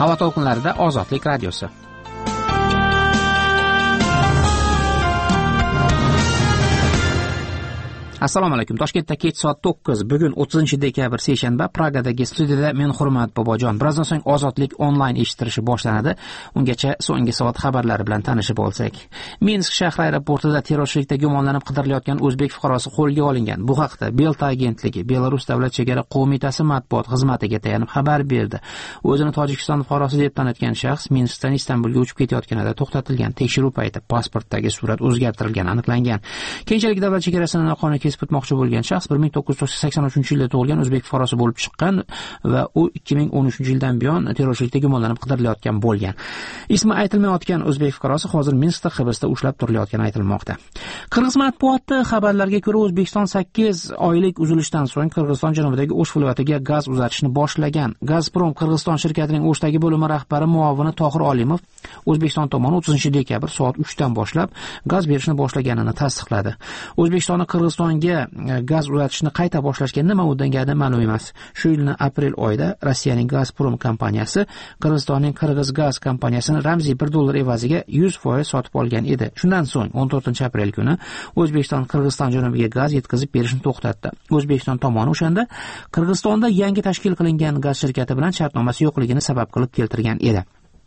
Havo to'lqinlarida Ozodlik radiosi. Assalomu alaykum. Toshkentda kech soat 9. Bugun 30-dekabr seshanba. Pragadagi studiyada men Hurmat Bobojon. Birozdan so'ng Ozodlik onlayn eshittirishi boshlanadi. Ungacha so'nggi soat xabarlari bilan tanishib olsak. Minsk shahri aeroportida terrorchilikda gumonlanib qidirilayotgan o'zbek fuqarosi qo'lga olingan. Bu haqda Belta agentligi Belarus davlat chegara qo'mitasi matbuot xizmatiga tayanib xabar berdi. O'zini Tojikiston fuqarosi deb tanitgan shaxs Minskdan Istanbulga uchib ketayotganida to'xtatilgan. Tekshiruv payti pasportdagi surat o'zgartirilgani aniqlangan. Keyinchalik davlat chegarasini noqonuniy kesib o'tmoqchi bo'lgan shaxs 1983-yilda tug'ilgan o'zbek fuqarosi bo'lib chiqqan va u 2013-yildan buyon terrorchilikda gumonlanib qidirilayotgan bo'lgan. Ismi aytilmayotgan o'zbek fuqarosi hozir Minskda hibsda ushlab turilayotgani aytilmoqda. Qirg'iz matbuoti xabarlarga ko'ra, O'zbekiston 8 oylik uzilishdan so'ng Qirg'iziston janubidagi O'sh viloyatiga gaz uzatishni boshlagan. Gazprom Qirg'iziston shirkatining O'shdagi bo'limi rahbari muavini Tohir Olimov O'zbekiston tomoni 30-dekabr soat 3 dan boshlab gaz berishni boshlaganini tasdiqladi. O'zbekistonning Qirg'izistonga gaz uzatishni qayta boshlashga nima uddangani ma'lum emas. Shu yilning aprel oyida Rossiyaning Gazprom kompaniyasi Qirg'izistonning Qirg'iz gaz kompaniyasini ramziy $1 evaziga 100% sotib olgan edi. Shundan so'ng 14-aprel kuni O'zbekiston Qirg'iziston janubiga gaz yetkazib berishni to'xtatdi. O'zbekiston tomoni o'shanda Qirg'izistonda yangi tashkil qilingan gaz shirkati bilan shartnomasi yo'qligini sabab qilib keltirgan edi.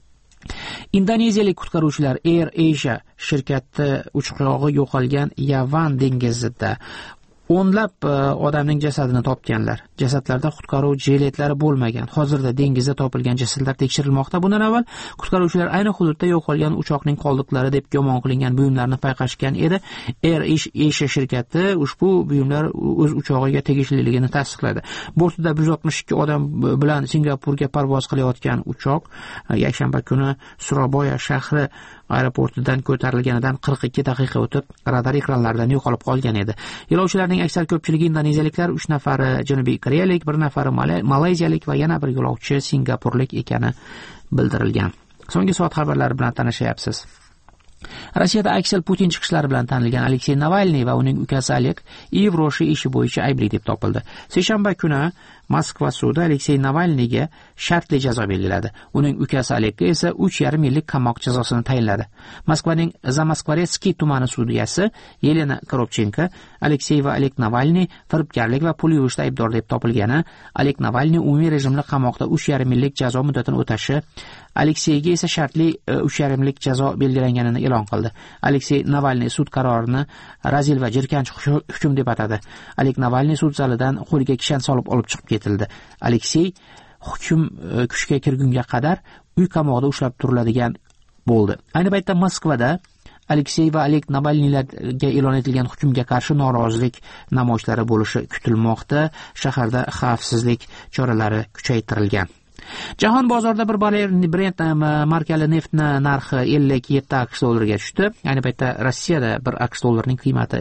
Indoneziyalik qutqaruvchilar Air Asia shirkati uchoqi yo'qolgan Yavan dengizida o'nlab odamning jasadini topganlar. Jasadlarda qutqaruv jiletlari bo'lmagan. Hozirda dengizda topilgan jasadlar tekshirilmoqda. Bundan avval qutqaruvchilar ayni hududda yo'qolgan uchoqning qoldiqlari deb gumon qilingan buyumlarni payqashgan edi. Air Asia shirkati ushbu buyumlar o'z uchog'iga tegishliligini tasdiqladi. Bortida 162 odam bilan Singapurga parvoz qilayotgan uchoq yakshanba kuni Surabaya shahri aeroportidan ko'tarilganidan 42 daqiqa o'tib radar ekranlaridan yo'qolib qolgan edi. Yo'lovchilarning aksar ko'pchiligi indoneziyaliklar, 3 nafari janubiy koreyalik, 1 nafari malayziyalik va yana bir yo'lovchi singapurlik ekani bildirilgan. So'nggi soat xabarlari bilan tanishyapsiz. Rossiyada Aksel Putin chiqishlari bilan tanilgan Aleksey Navalniy va uning ukasi Oleg Ivroshi ishi bo'yicha aybli deb topildi. Seshanba kuni Moskva sudi Aleksey Navalniyga shartli jazo belgiladi. Uning ukasi Olegga esa 3,5 yillik qamoq jazosini tayinladi. Moskvaning Zamoskvoretskiy tumani sudiyasi Yelena Koropchenko Aleksey va Oleg Navalniy firibgarlik va pul yuvishda aybdor deb topilgani, Oleg Navalniy umumiy rejimli qamoqda 3,5 yillik jazo muddatini o'tashi, Alekseyga esa shartli 3,5 yillik jazo belgilanganini e'lon qildi. Aleksey Navalniy sud qarorini razil va jirkanch hukm deb atadi. Oleg Navalniy sud zalidan qo'liga kishan solib olib chiqib ketildi. Aleksey hukm kuchga kirgunga qadar uy qamoqda ushlab turiladigan bo'ldi. Ayni paytda Moskvada Aleksey va Oleg Navalniylarga e'lon etilgan hukmga qarshi norozilik namoyishlari bo'lishi kutilmoqda. Shaharda xavfsizlik choralari kuchaytirilgan. Jahon bozorida bir Brent markali neft narxi 57 AQSh dollariga tushdi. Ayni paytda Rossiyada 1 AQSh dollarining qiymati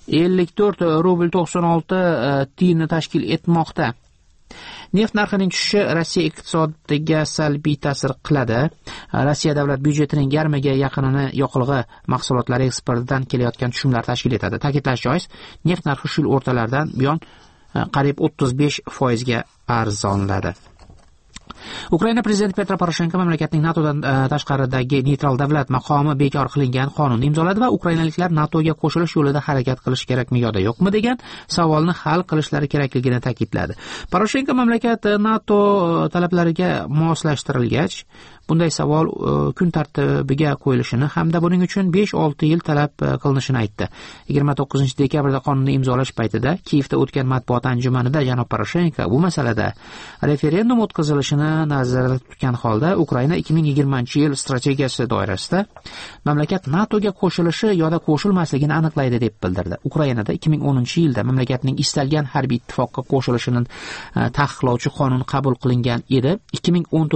54 rubl 96 tiyinni tashkil etmoqda. Neft narxining tushishi Rossiya iqtisodiga salbiy ta'sir qiladi. Rossiya davlat byudjetining yarmiga yaqinini yoqilg'i mahsulotlari eksportidan kelayotgan tushumlar tashkil etadi. Ta'kidlash joiz, neft narxi shu yil o'rtalaridan buyon qariyb 35% ga arzonladi. Ukraina prezidenti Petro Poroshenko mamlakatning NATOdan tashqaridagi neytral davlat maqomi bekor qilingan qonunni imzoladi va ukrainaliklar NATOga qo'shilish yo'lida harakat qilish kerakmi yoki yo'qmi degan savolni hal qilishlari kerakligini ta'kidladi. Poroshenko mamlakat NATO talablariga moslashtirilgach, bunday savol kun tartibiga qo'yilishini hamda buning uchun 5-6 yil talab qilinishini aytdi. 29-dekabrda qonunni imzolash paytida Kiyevda o'tgan matbuot anjumanida janob Poroshenko bu masalada referendum o'tkazilishini nazarda tutgan holda Ukraina 2020-yil strategiyasi doirasida mamlakat NATOga qo'shilishi yoki qo'shilmasligini aniqlaydi deb bildirdi. Ukrainada 2010-yilda mamlakatning istalgan harbiy ittifoqqa qo'shilishini taqiqlovchi qonun qabul qilingan edi.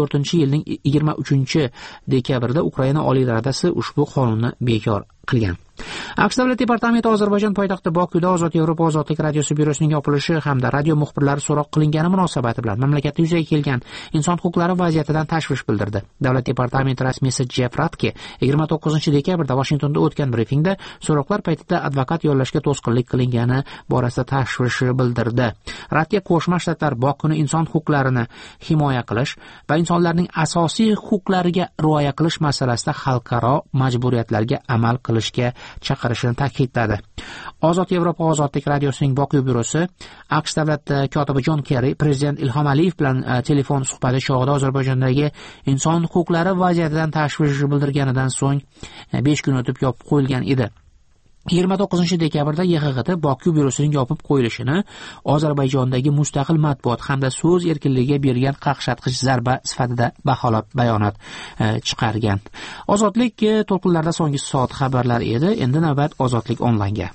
2014-yilning 23-dekabrda Ukraina Oliy Radasi ushbu qonunni bekor qilgan. AQSh davlat departamenti Ozarbayjon poytaxti Bokuda Ozod Yevropa ozodlik radiosi byurosining yopilishi hamda radio muxbirlari so'roq qilingani munosabati bilan mamlakatda yuzaga kelgan inson huquqlari vaziyatidan tashvish bildirdi. Davlat departamenti rasmiysi Jeff Ratke 29-dekabrda Washingtonda o'tgan brifingda so'roqlar paytida advokat yollashga to'sqinlik qilingani borasida tashvish bildirdi. Ratke Qo'shma Shtatlar Bokuni inson huquqlarini himoya qilish va insonlarning asosiy huquqlariga rioya qilish masalasida xalqaro majburiyatlarga amal qilishga chaqirishini ta'kidladi. Ozod Yevropa ozodlik radiosining Boku byurosi AQSh davlat kotibi Jon Kerri prezident Ilhom Aliyev bilan telefon suhbati chog'ida Ozarbayjondagi inson huquqlari vaziyatidan tashvish bildirganidan so'ng 5 kun o'tib yopib qo'yilgan edi. 29-dekabrda YHXT Boku byurosining yopib qo'yilishini Ozarbayjondagi mustaqil matbuot hamda so'z erkinligiga berilgan qaqshatqich zarba sifatida baholab bayonot chiqargan. Ozodlik to'lqinlarida so'nggi soat xabarlari edi. Endi navbat Ozodlik onlaynga.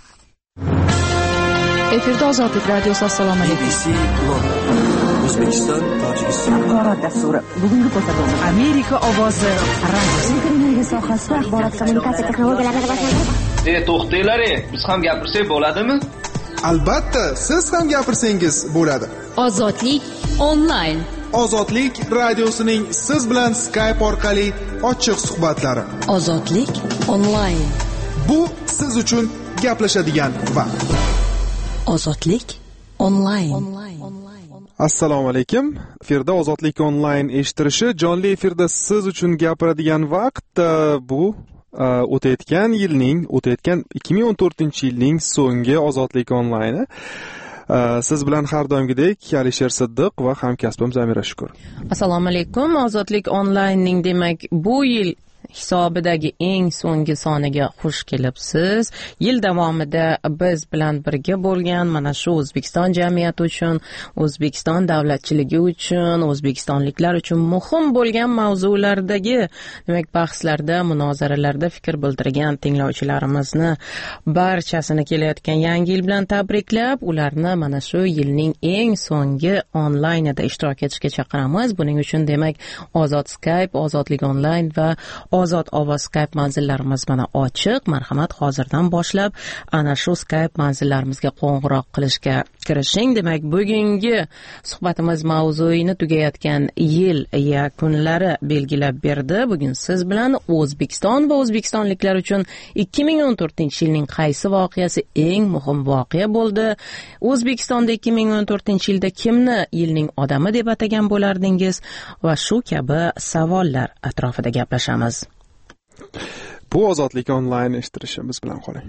Efirda Ozodlik radiosi. Assalomu alaykum. O'zbekiston, Tojikiston axborot dasturi. Bugungi ko'rsatuv Amerika ovozi radiosi. Energiya sohasida axborot kommunikatsiya texnologiyalari boshlanadi. To'xtanglar, biz ham gapirsak bo'ladimi? Albatta, siz ham gapirsangiz bo'ladi. Ozodlik onlayn. Ozodlik radiosining siz bilan Skype orqali ochiq suhbatlari. Ozodlik onlayn. Bu siz uchun gaplashadigan vaqt. Ozodlik onlayn. Assalomu alaykum. Efirda Ozodlik onlayn eshittirishi jonli efirda siz uchun gapiradigan vaqt bu o'tayotgan 2014-yilning so'nggi Ozodlik onlayni. Siz bilan har doimgidek Alisher Siddiq va hamkasbim Zamira Shukur. Assalomu alaykum. Ozodlik onlaynning demak bu yil hisobidagi eng so'nggi soniga xush kelibsiz. Yil davomida biz bilan birga bo'lgan mana shu O'zbekiston jamiyati uchun, O'zbekiston davlatchiligi uchun, o'zbekistonliklar uchun muhim bo'lgan mavzulardagi demak bahslarda, munozaralarda fikr bildirgan tinglovchilarimizni barchasini kelayotgan yangi yil bilan tabriklab, ularni mana shu yilning eng so'nggi onlaynida ishtirok etishga chaqiramiz. Buning uchun demak Ozod Skype, Ozodlik onlayn va Ozod ovoz Skype manzillarimiz mana ochiq. Marhamat, hozirdan boshlab ana shu Skype manzillarimizga qo'ng'iroq qilishga kirishing. Demak, bugungi suhbatimiz mavzuyini tugayotgan yil yakunlari belgilab berdi. Bugun siz bilan O'zbekiston va o'zbekistonliklar uchun 2014-yilning qaysi voqeasi eng muhim voqea bo'ldi? O'zbekistonda 2014-yilda kimni yilning odami deb atagan bo'lardingiz? Va shu kabi savollar atrofida gaplashamiz. Bu Ozodlik onlayn eshittirishimiz bilan qoling.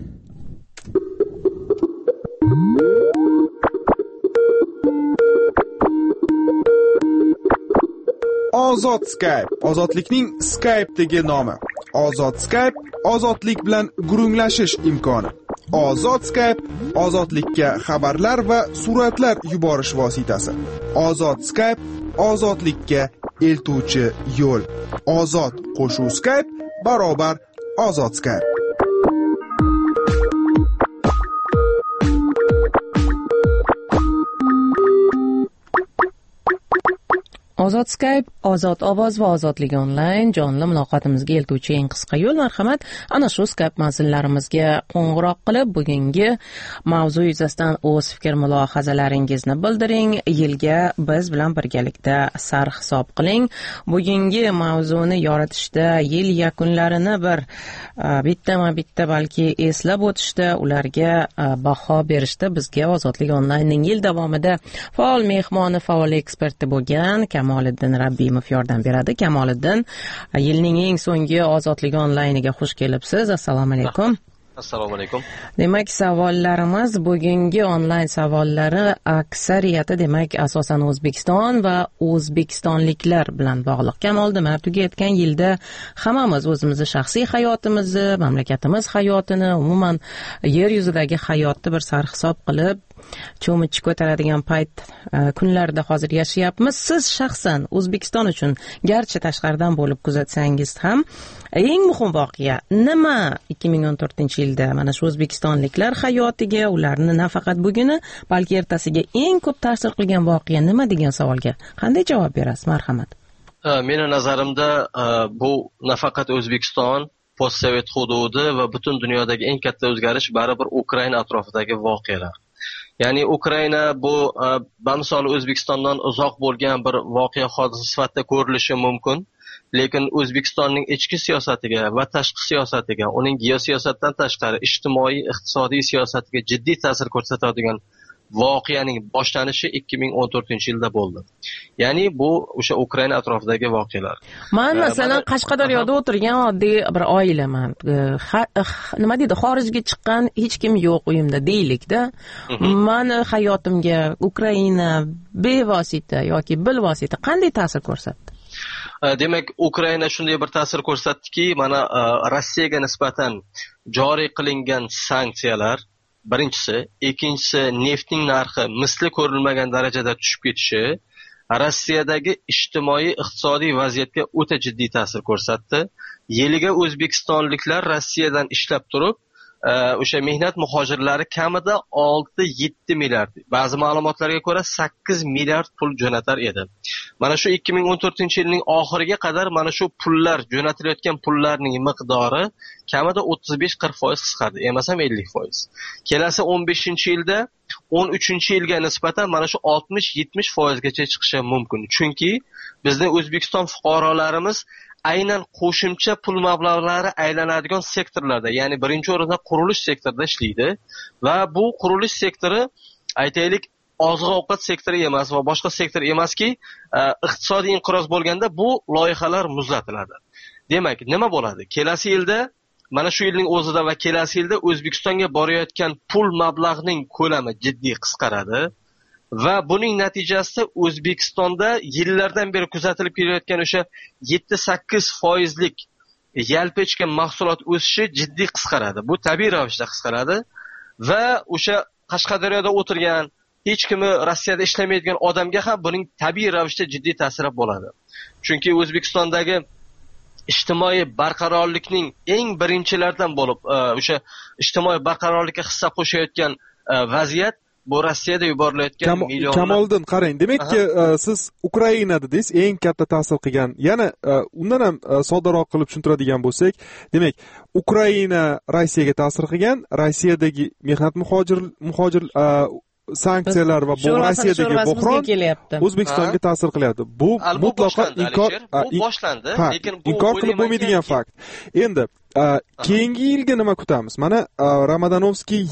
Ozod Skype, ozodlikning Skype'dagi nomi. Ozod Skype, ozodlik bilan gurunglashish imkoni. Ozod Skype, ozodlikka xabarlar va suratlar yuborish vositasi. Ozod Skype, ozodlikka eltuvchi yo'l. Ozod qo'shuv Skype barobar Ozod Skype. Ozod Skype, Ozod ovoz va Ozodlik onlayn jonli muloqotimizga eltuvchi eng qisqa yo'l. Marhamat, ana shu Skype manzillarimizga qo'ng'iroq qilib, bugungi mavzu yuzasidan o'z fikr mulohazalaringizni bildiring. Yilga biz bilan birgalikda sarhisob qiling. Bugungi mavzuni yoritishda, yil yakunlarini bitta balki eslab o'tishda, ularga baho berishda bizga Ozodlik onlaynning yil davomida faol mehmoni, faol eksperti bo'lgan Kamoliddin Rabbimov yordam beradi. Kamoliddin, yilning eng so'nggi Ozodlik onlayniga xush kelibsiz. Assalomu alaykum. Assalomu alaykum. Demak, savollarimiz bugungi onlayn savollari aksariyati demak asosan O'zbekiston va o'zbekistonliklar bilan bog'liq. Kamoliddin, tugayotgan yilda hammamiz o'zimizni shaxsiy hayotimizni, mamlakatimiz hayotini, umuman yer yuzidagi hayotni bir sarhisob qilib cho'michni ko'taradigan payt kunlarda hozir yashayapmiz. Siz shaxsan O'zbekiston uchun garchi tashqaridan bo'lib kuzatsangiz ham eng muhim voqea nima 2014-yilda mana shu o'zbekistonliklar hayotiga, ularni nafaqat buguni, balki ertasiga eng ko'p ta'sir qilgan voqea nima degan savolga qanday javob berasiz? Marhamat. Meni nazarimda bu nafaqat O'zbekiston, postsovet hududi va butun dunyodagi eng katta o'zgarish baribir Ukraina atrofidagi voqealar. Ya'ni Ukraina bu bamisoli O'zbekistondan uzoq bo'lgan bir voqea hodisa sifatida ko'rilishi mumkin. Lekin O'zbekistonning ichki siyosatiga va tashqi siyosatiga, uning geosiyosatdan tashqari ijtimoiy, iqtisodiy siyosatiga jiddiy ta'sir ko'rsatadigan voqeaning boshlanishi 2014-yilda bo'ldi. Ya'ni bu o'sha Ukraina atrofidagi voqealar. Men masalan Qashqadaryoda o'tirgan oddiy bir oilaman. Nima deydi, xorijga chiqqan hech kim yo'q uyimda deylik-da. Meni hayotimga Ukraina bevosita yoki bilvosita qanday ta'sir ko'rsatdi? Demak, Ukraina shunday bir ta'sir ko'rsatdiki, mana Rossiyaga nisbatan joriy qilingan sanksiyalar birinchisi, ikkinchisi neftning narxi misli ko'rilmagan darajada tushib ketishi Rossiyadagi ijtimoiy iqtisodiy vaziyatga o'ta jiddiy ta'sir ko'rsatdi. Yiliga o'zbekistonliklar Rossiyadan ishlab turib, o'sha mehnat muhojirlari kamida 6-7 milliard, ba'zi ma'lumotlarga ko'ra 8 milliard pul jo'natar edi. Mana shu 2014-yilning oxiriga qadar mana shu pullar, jo'natilayotgan pullarning miqdori kamida 35-40% qisqardi, emasam 50%. Kelasi 15-yilda 13-yilga nisbatan mana shu 60-70% gacha chiqishi mumkin. Chunki bizning O'zbekiston fuqarolarimiz aynan qo'shimcha pul mablag'lari aylanadigan sektorlarda, ya'ni birinchi o'rinda qurilish sektorida ishlaydi va bu qurilish sektori, aytaylik, oziq-ovqat sektori emas va boshqa sektor emaski, iqtisodiy inqiroz bo'lganda bu loyihalar muzlatiladi. Demak, nima bo'ladi? Kelasi yilda, mana shu yilning o'zida va kelasi yilda O'zbekistonga borayotgan pul mablag'ining ko'lami jiddiy qisqaradi. Va buning natijasida O'zbekistonda yillardan beri kuzatilib kelayotgan o'sha 7-8% yalpechka mahsulot o'sishi jiddiy qisqaradi. Bu tabiiy ravishda qisqaradi va o'sha Qashqadaryoda o'tirgan, hech kimi Rossiyada ishlamaydigan odamga ham buning tabiiy ravishda jiddiy ta'siri bo'ladi. Chunki O'zbekistondagi ijtimoiy barqarorlikning eng birinchilardan bo'lib, o'sha ijtimoiy barqarorlikka hissa qo'shayotgan vaziyat bu Rossiyada yuborilayotgan millionlar. Kamoliddin, qarang, demakki siz Ukraina dedingiz, eng katta ta'sir qilgan. Yana undan ham soddaroq qilib tushuntiradigan bo'lsak, demak, Ukraina Rossiyaga ta'sir qilgan, Rossiyadagi mehnat muhojir sanksiyalar va bu Rossiyadagi bo'hron O'zbekistonga ta'sir qilyapti. Bu mutlaqo boshlandi, lekin bu inkor qilib bo'lmaydigan fakt. Endi keyingi yilga nima kutamiz? Mana Ramadanovskiy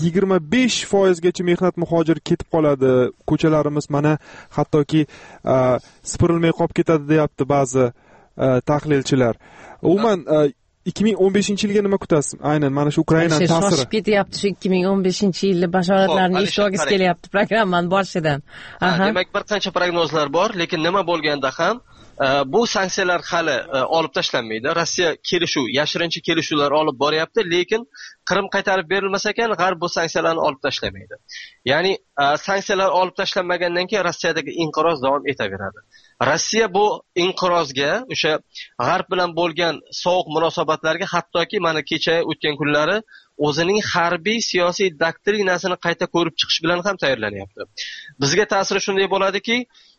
25% gacha mehnat muhojiri ketib qoladi. Ko'chalarimiz mana hattoki sipirilmay qolib ketadi deyapti ba'zi tahlilchilar. Umuman 2015-yilga nima kutasiz? Aynan mana shu Ukraina ta'siri. Shoshib ketyapti shu 2015-yilni bashoratlarini eshitib kelyapti programmani boshidan. Demak, bir qancha prognozlar bor, lekin nima bo'lganda ham bu sanksiyalar hali olib tashlanmaydi. Rossiya yashirincha kelishuvlar olib boryapti, lekin Qrim qaytarib berilmasa ekan, G'arb bu sanksiyalarni olib tashlamaydi. Ya'ni sanksiyalar olib tashlanmagandan keyin Rossiyadagi inqiroz davom etaveradi. Rossiya bu inqirozga, o'sha G'arb bilan bo'lgan sovuq munosabatlarga, hattoki mana kecha o'tgan kunlari o'zining harbiy siyosiy doktrinasini qayta ko'rib chiqish bilan ham tayyorlanyapti. Bizga ta'siri shunday bo'ladiki,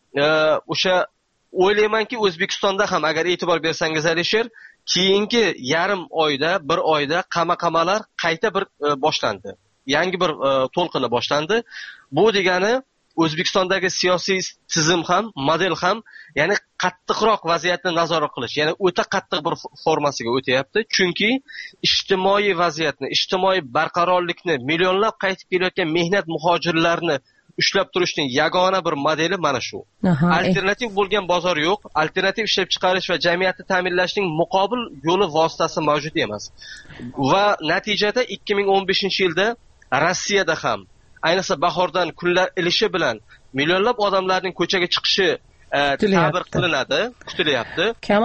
o'sha o'ylaymanki, O'zbekistonda ham agar e'tibor bersangiz, Alisher, keyingi bir oyda qamaqamalar qayta bir boshlandi. Yangi bir to'lqini boshlandi. Bu degani O'zbekistondagi siyosiy tizim ham, model ham, ya'ni qattiqroq vaziyatni nazorat qilish, ya'ni o'ta qattiq bir formasiga o'tyapti. Chunki ijtimoiy vaziyatni, ijtimoiy barqarorlikni, millionlab qaytib kelayotgan mehnat muhojirlarini ushlab turishning yagona bir modeli mana shu. Alternativ bo'lgan bozor yo'q, alternativ ishlab chiqarish va jamiyatni ta'minlashning muqobil yo'li vositasi mavjud emas. Va natijada 2015-yilda Rossiyada ham, ayniqsa bahordan kunlar ilishi bilan millionlab odamlarning ko'chaga chiqishi ta'bir qilinadi, kutilyapti.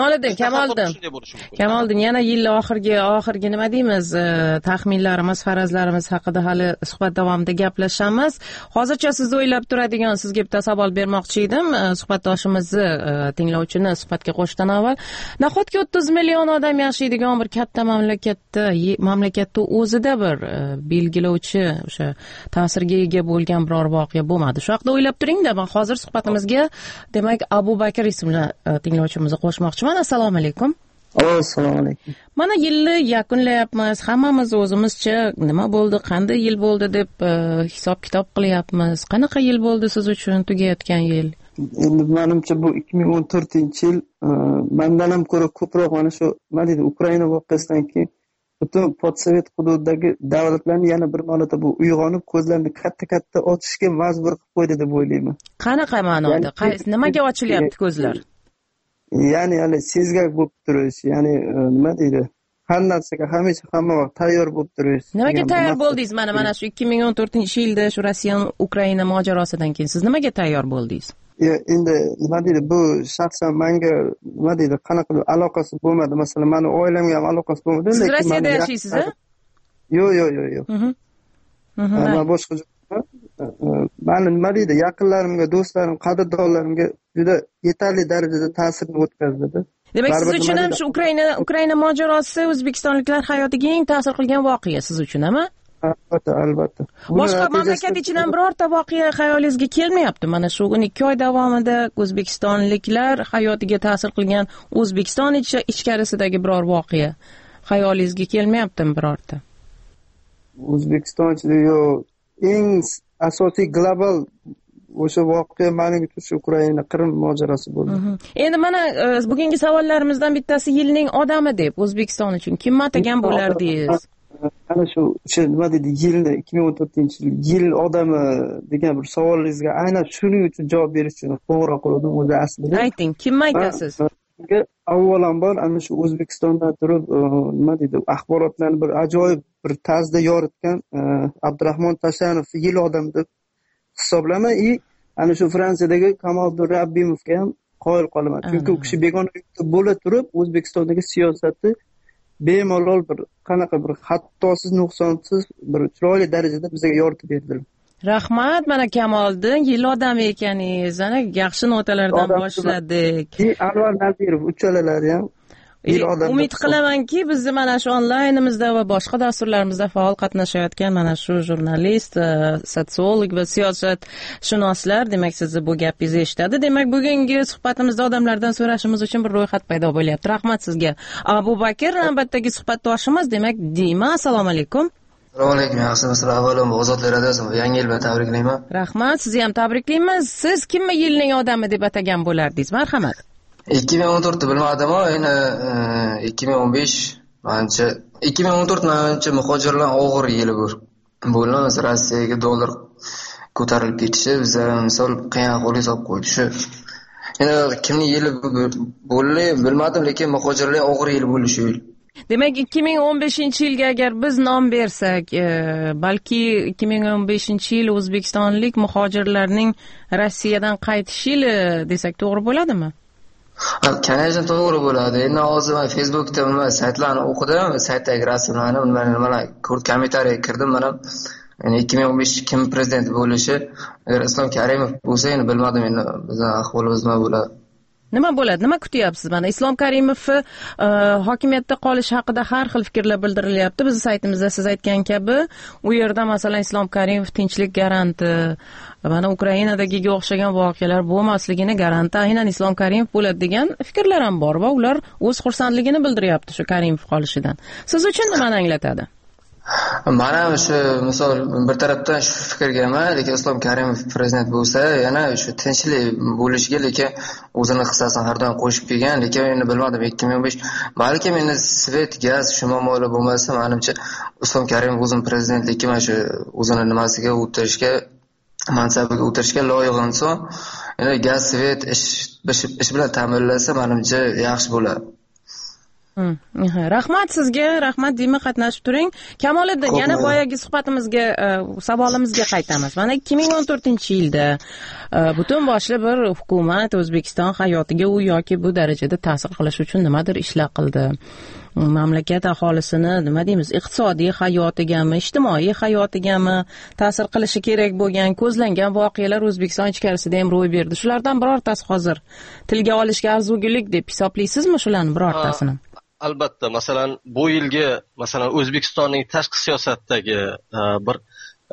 Kamoliddin, yana yil oxirgi nima deymiz, taxminlarimiz, farazlarimiz haqida hali suhbat davomida gaplashamiz. Hozircha sizni o'ylab turadigan, sizga bitta savol bermoqchi edim. Suhbatdoshimizni, tinglovchini suhbatga qo'shishdan avval, nahotki 30 million odam yashaydigan bir katta mamlakatda o'zida bir belgilovchi, o'sha ta'sirga ega bo'lgan biror voqea bo'lmadi. Shu haqida o'ylab turing-da. Men hozir suhbatimizga demak Abu Bakr ismli tinglovchimizni qo'shmoqchiman. Assalomu alaykum. Assalomu alaykum. Mana yilni yakunlayapmiz. Hammamiz o'zimizcha nima bo'ldi, qanday yil bo'ldi deb hisob-kitob qilyapmiz. Qanaqa yil bo'ldi siz uchun tugayotgan yil? Endi menimcha bu 2014-yil mendan ham ko'ra ko'proq mana shu nima deydi, Ukraina voqeasidan keyin butun podsovet hududidagi davlatlarni yana bir marta bu uyg'onib ko'zlarini katta-katta ochishga majbur qilib qo'ydi deb o'ylayman. Qanaqa ma'noda? Nimaga ochilyapti ko'zlar? Ya'ni hali sezgak bo'lib turish, ya'ni nima deydi? Har narsaga hamisha hamma vaqt tayyor bo'lib turish. Nimaga tayyor bo'ldingiz? Mana shu 2014-yilda shu Rossiya Ukraina mojarosidan keyin siz nimaga tayyor bo'ldingiz? Endi nima deydi, bu shaxsan menga nima deydi, qanaqa aloqasi bo'lmadi. Masalan, meni oilamga ham aloqasi bo'lmadi. Siz Rossiyada yashaysiz, a? Yo'q. Men boshqa meni nima deydi, yaqinlarimga, do'stlarim, qadrdonlarimga juda yetarli darajada ta'sirini o'tkazdi. Demak, siz uchun ham shu Ukraina mojarosi o'zbekistonliklar hayotiga eng ta'sir qilgan voqea siz uchun, ama? Albatta. Boshqa mamlakat ichidan birorta voqea xayolingizga kelmayapti? Mana shu 12 oy davomida o'zbekistonliklar hayotiga ta'sir qilgan O'zbekiston ichkarisidagi biror voqea xayolingizga kelmayaptimi birorta? O'zbekiston ichida eng asosiy global o'sha voqea mening uchun shu Ukraina Qrim mojarosi bo'ldi. Endi mana bugungi savollarimizdan bittasi yilning odami deb O'zbekiston uchun kim atagan bo'lardingiz? Ana shu nima deydi, yilni 2014-yil yil odami degan bir savolingizga aynan shuning uchun javob berish uchun qo'ng'iroq qildim o'zi aslida. Ayting, kimni aytasiz? Avvalambor ana shu O'zbekistonda turib nima deydi, axborotlarni bir ajoyib bir tarzda yoritgan Abdurahmon Tashanov yil odami deb hisoblayman. Ana shu Fransiyadagi Kamoliddin Rabbimovga ham qoyil qolaman. Chunki u kishi begona bo'la turib O'zbekistondagi siyosatni bemalol bir qanaqa bir xatosiz, nuqsonsiz bir chiroyli darajada bizga yoritib berdilar. Rahmat, mana Kamoliddin yil odami ekaningiz, ana yaxshi notalardan boshladik. Anvar Nazirov uchalalari ham umid qilamanki bizni mana shu onlaynimizda va boshqa dasturlarimizda faol qatnashayotgan mana shu jurnalist, sotsiolog va siyosatshunoslar demak sizni bu gapingizni eshitadi. Demak, bugungi suhbatimizda odamlardan so'rashimiz uchun bir ro'yxat paydo bo'lyapti. Rahmat sizga. Abu Bakr navbatdagi suhbatdoshimiz, demak, Dima, assalomu alaykum. Assalomu alaykum, yaxshimisiz? Avvalambor Ozodlik radiosi yangi yil bilan tabriklayman. Rahmat, sizni ham tabriklaymiz. Siz kimni yilning odami deb atagan bo'lardingiz? Marhamat. 2014 bilmadim, endi 2015 menimcha 2014 menimcha muhojirlar og'ir yili bo'ldi. Rossiyaga dollar ko'tarilib ketishi bizga misol qiyin ahvolga solib qo'ydi. Shu endi kimning yili bo'ldi bilmadim, lekin muhojirlar og'ir yil bo'ldi shu yil. Demak, 2015-yilga agar biz nom bersak, balki 2015-yil o'zbekistonlik muhojirlarning Rossiyadan qaytish yili desak to'g'ri bo'ladimi? Конечно, to'g'ri bo'ladi. Endi hozir men Facebookda nima saytlarni o'qidim, saytdagi rasmlarni, nimalar ko'rib, kommentariy kirdim. Mana 2015 kim prezident bo'lishi, agar Islom Karimov bo'lsa, endi bilmadim, endi bizning ahvolimiz nima bo'ladi. Nima bo'ladi? Nima kutyapsiz? Mana Islom Karimov hokimiyatda qolish haqida har xil fikrlar bildirilyapti. Biz saytimizda siz aytgan kabi, u yerda masalan Islom Karimov tinchlik garanti, mana Ukrainadagiga o'xshagan voqealar bo'lmasligini garanti aynan Islom Karimov bo'ladi degan fikrlar ham bor va ular o'z xursandligini bildiryapti shu Karimov qolishidan. Siz uchun nimani anglatadi? Mana shu misol bir tarafdan shu fikrgaman, lekin Islom Karimov prezident bo'lsa, yana shu tinchlik bo'lishiga, lekin o'zini hissasini har doim qo'shib kelgan, lekin endi bilmadim 2015 balki endi svet, gaz shu muammolar bo'lmasa, menimcha Islom Karimov o'zini prezidentlikka mana shu o'zini nimasiga o'tirishga, mansabiga o'tirishga loyiq inson. Endi gaz, svet ish bilan ta'minlasa, menimcha yaxshi bo'ladi. Rahmat sizga, rahmat Dima, qatnashib turing. Kamoliddin, yana boyagi suhbatimizga, savolimizga qaytamiz. Mana 2014-yilda butun boshli bir hukumat O'zbekiston hayotiga u yoki bu darajada ta'sir qilish uchun nimadir ishlar qildi. Mamlakat aholisini nima deymiz, iqtisodiy hayotigami, ijtimoiy hayotigami ta'sir qilishi kerak bo'lgan ko'zlangan voqealar O'zbekiston ichkarisida ham ro'y berdi. Shulardan birortasi hozir tilga olishga arzugulik deb hisoblaysizmi shularni birortasini? Albatta, masalan, bu yilgi masalan O'zbekistonning tashqi siyosatdagi bir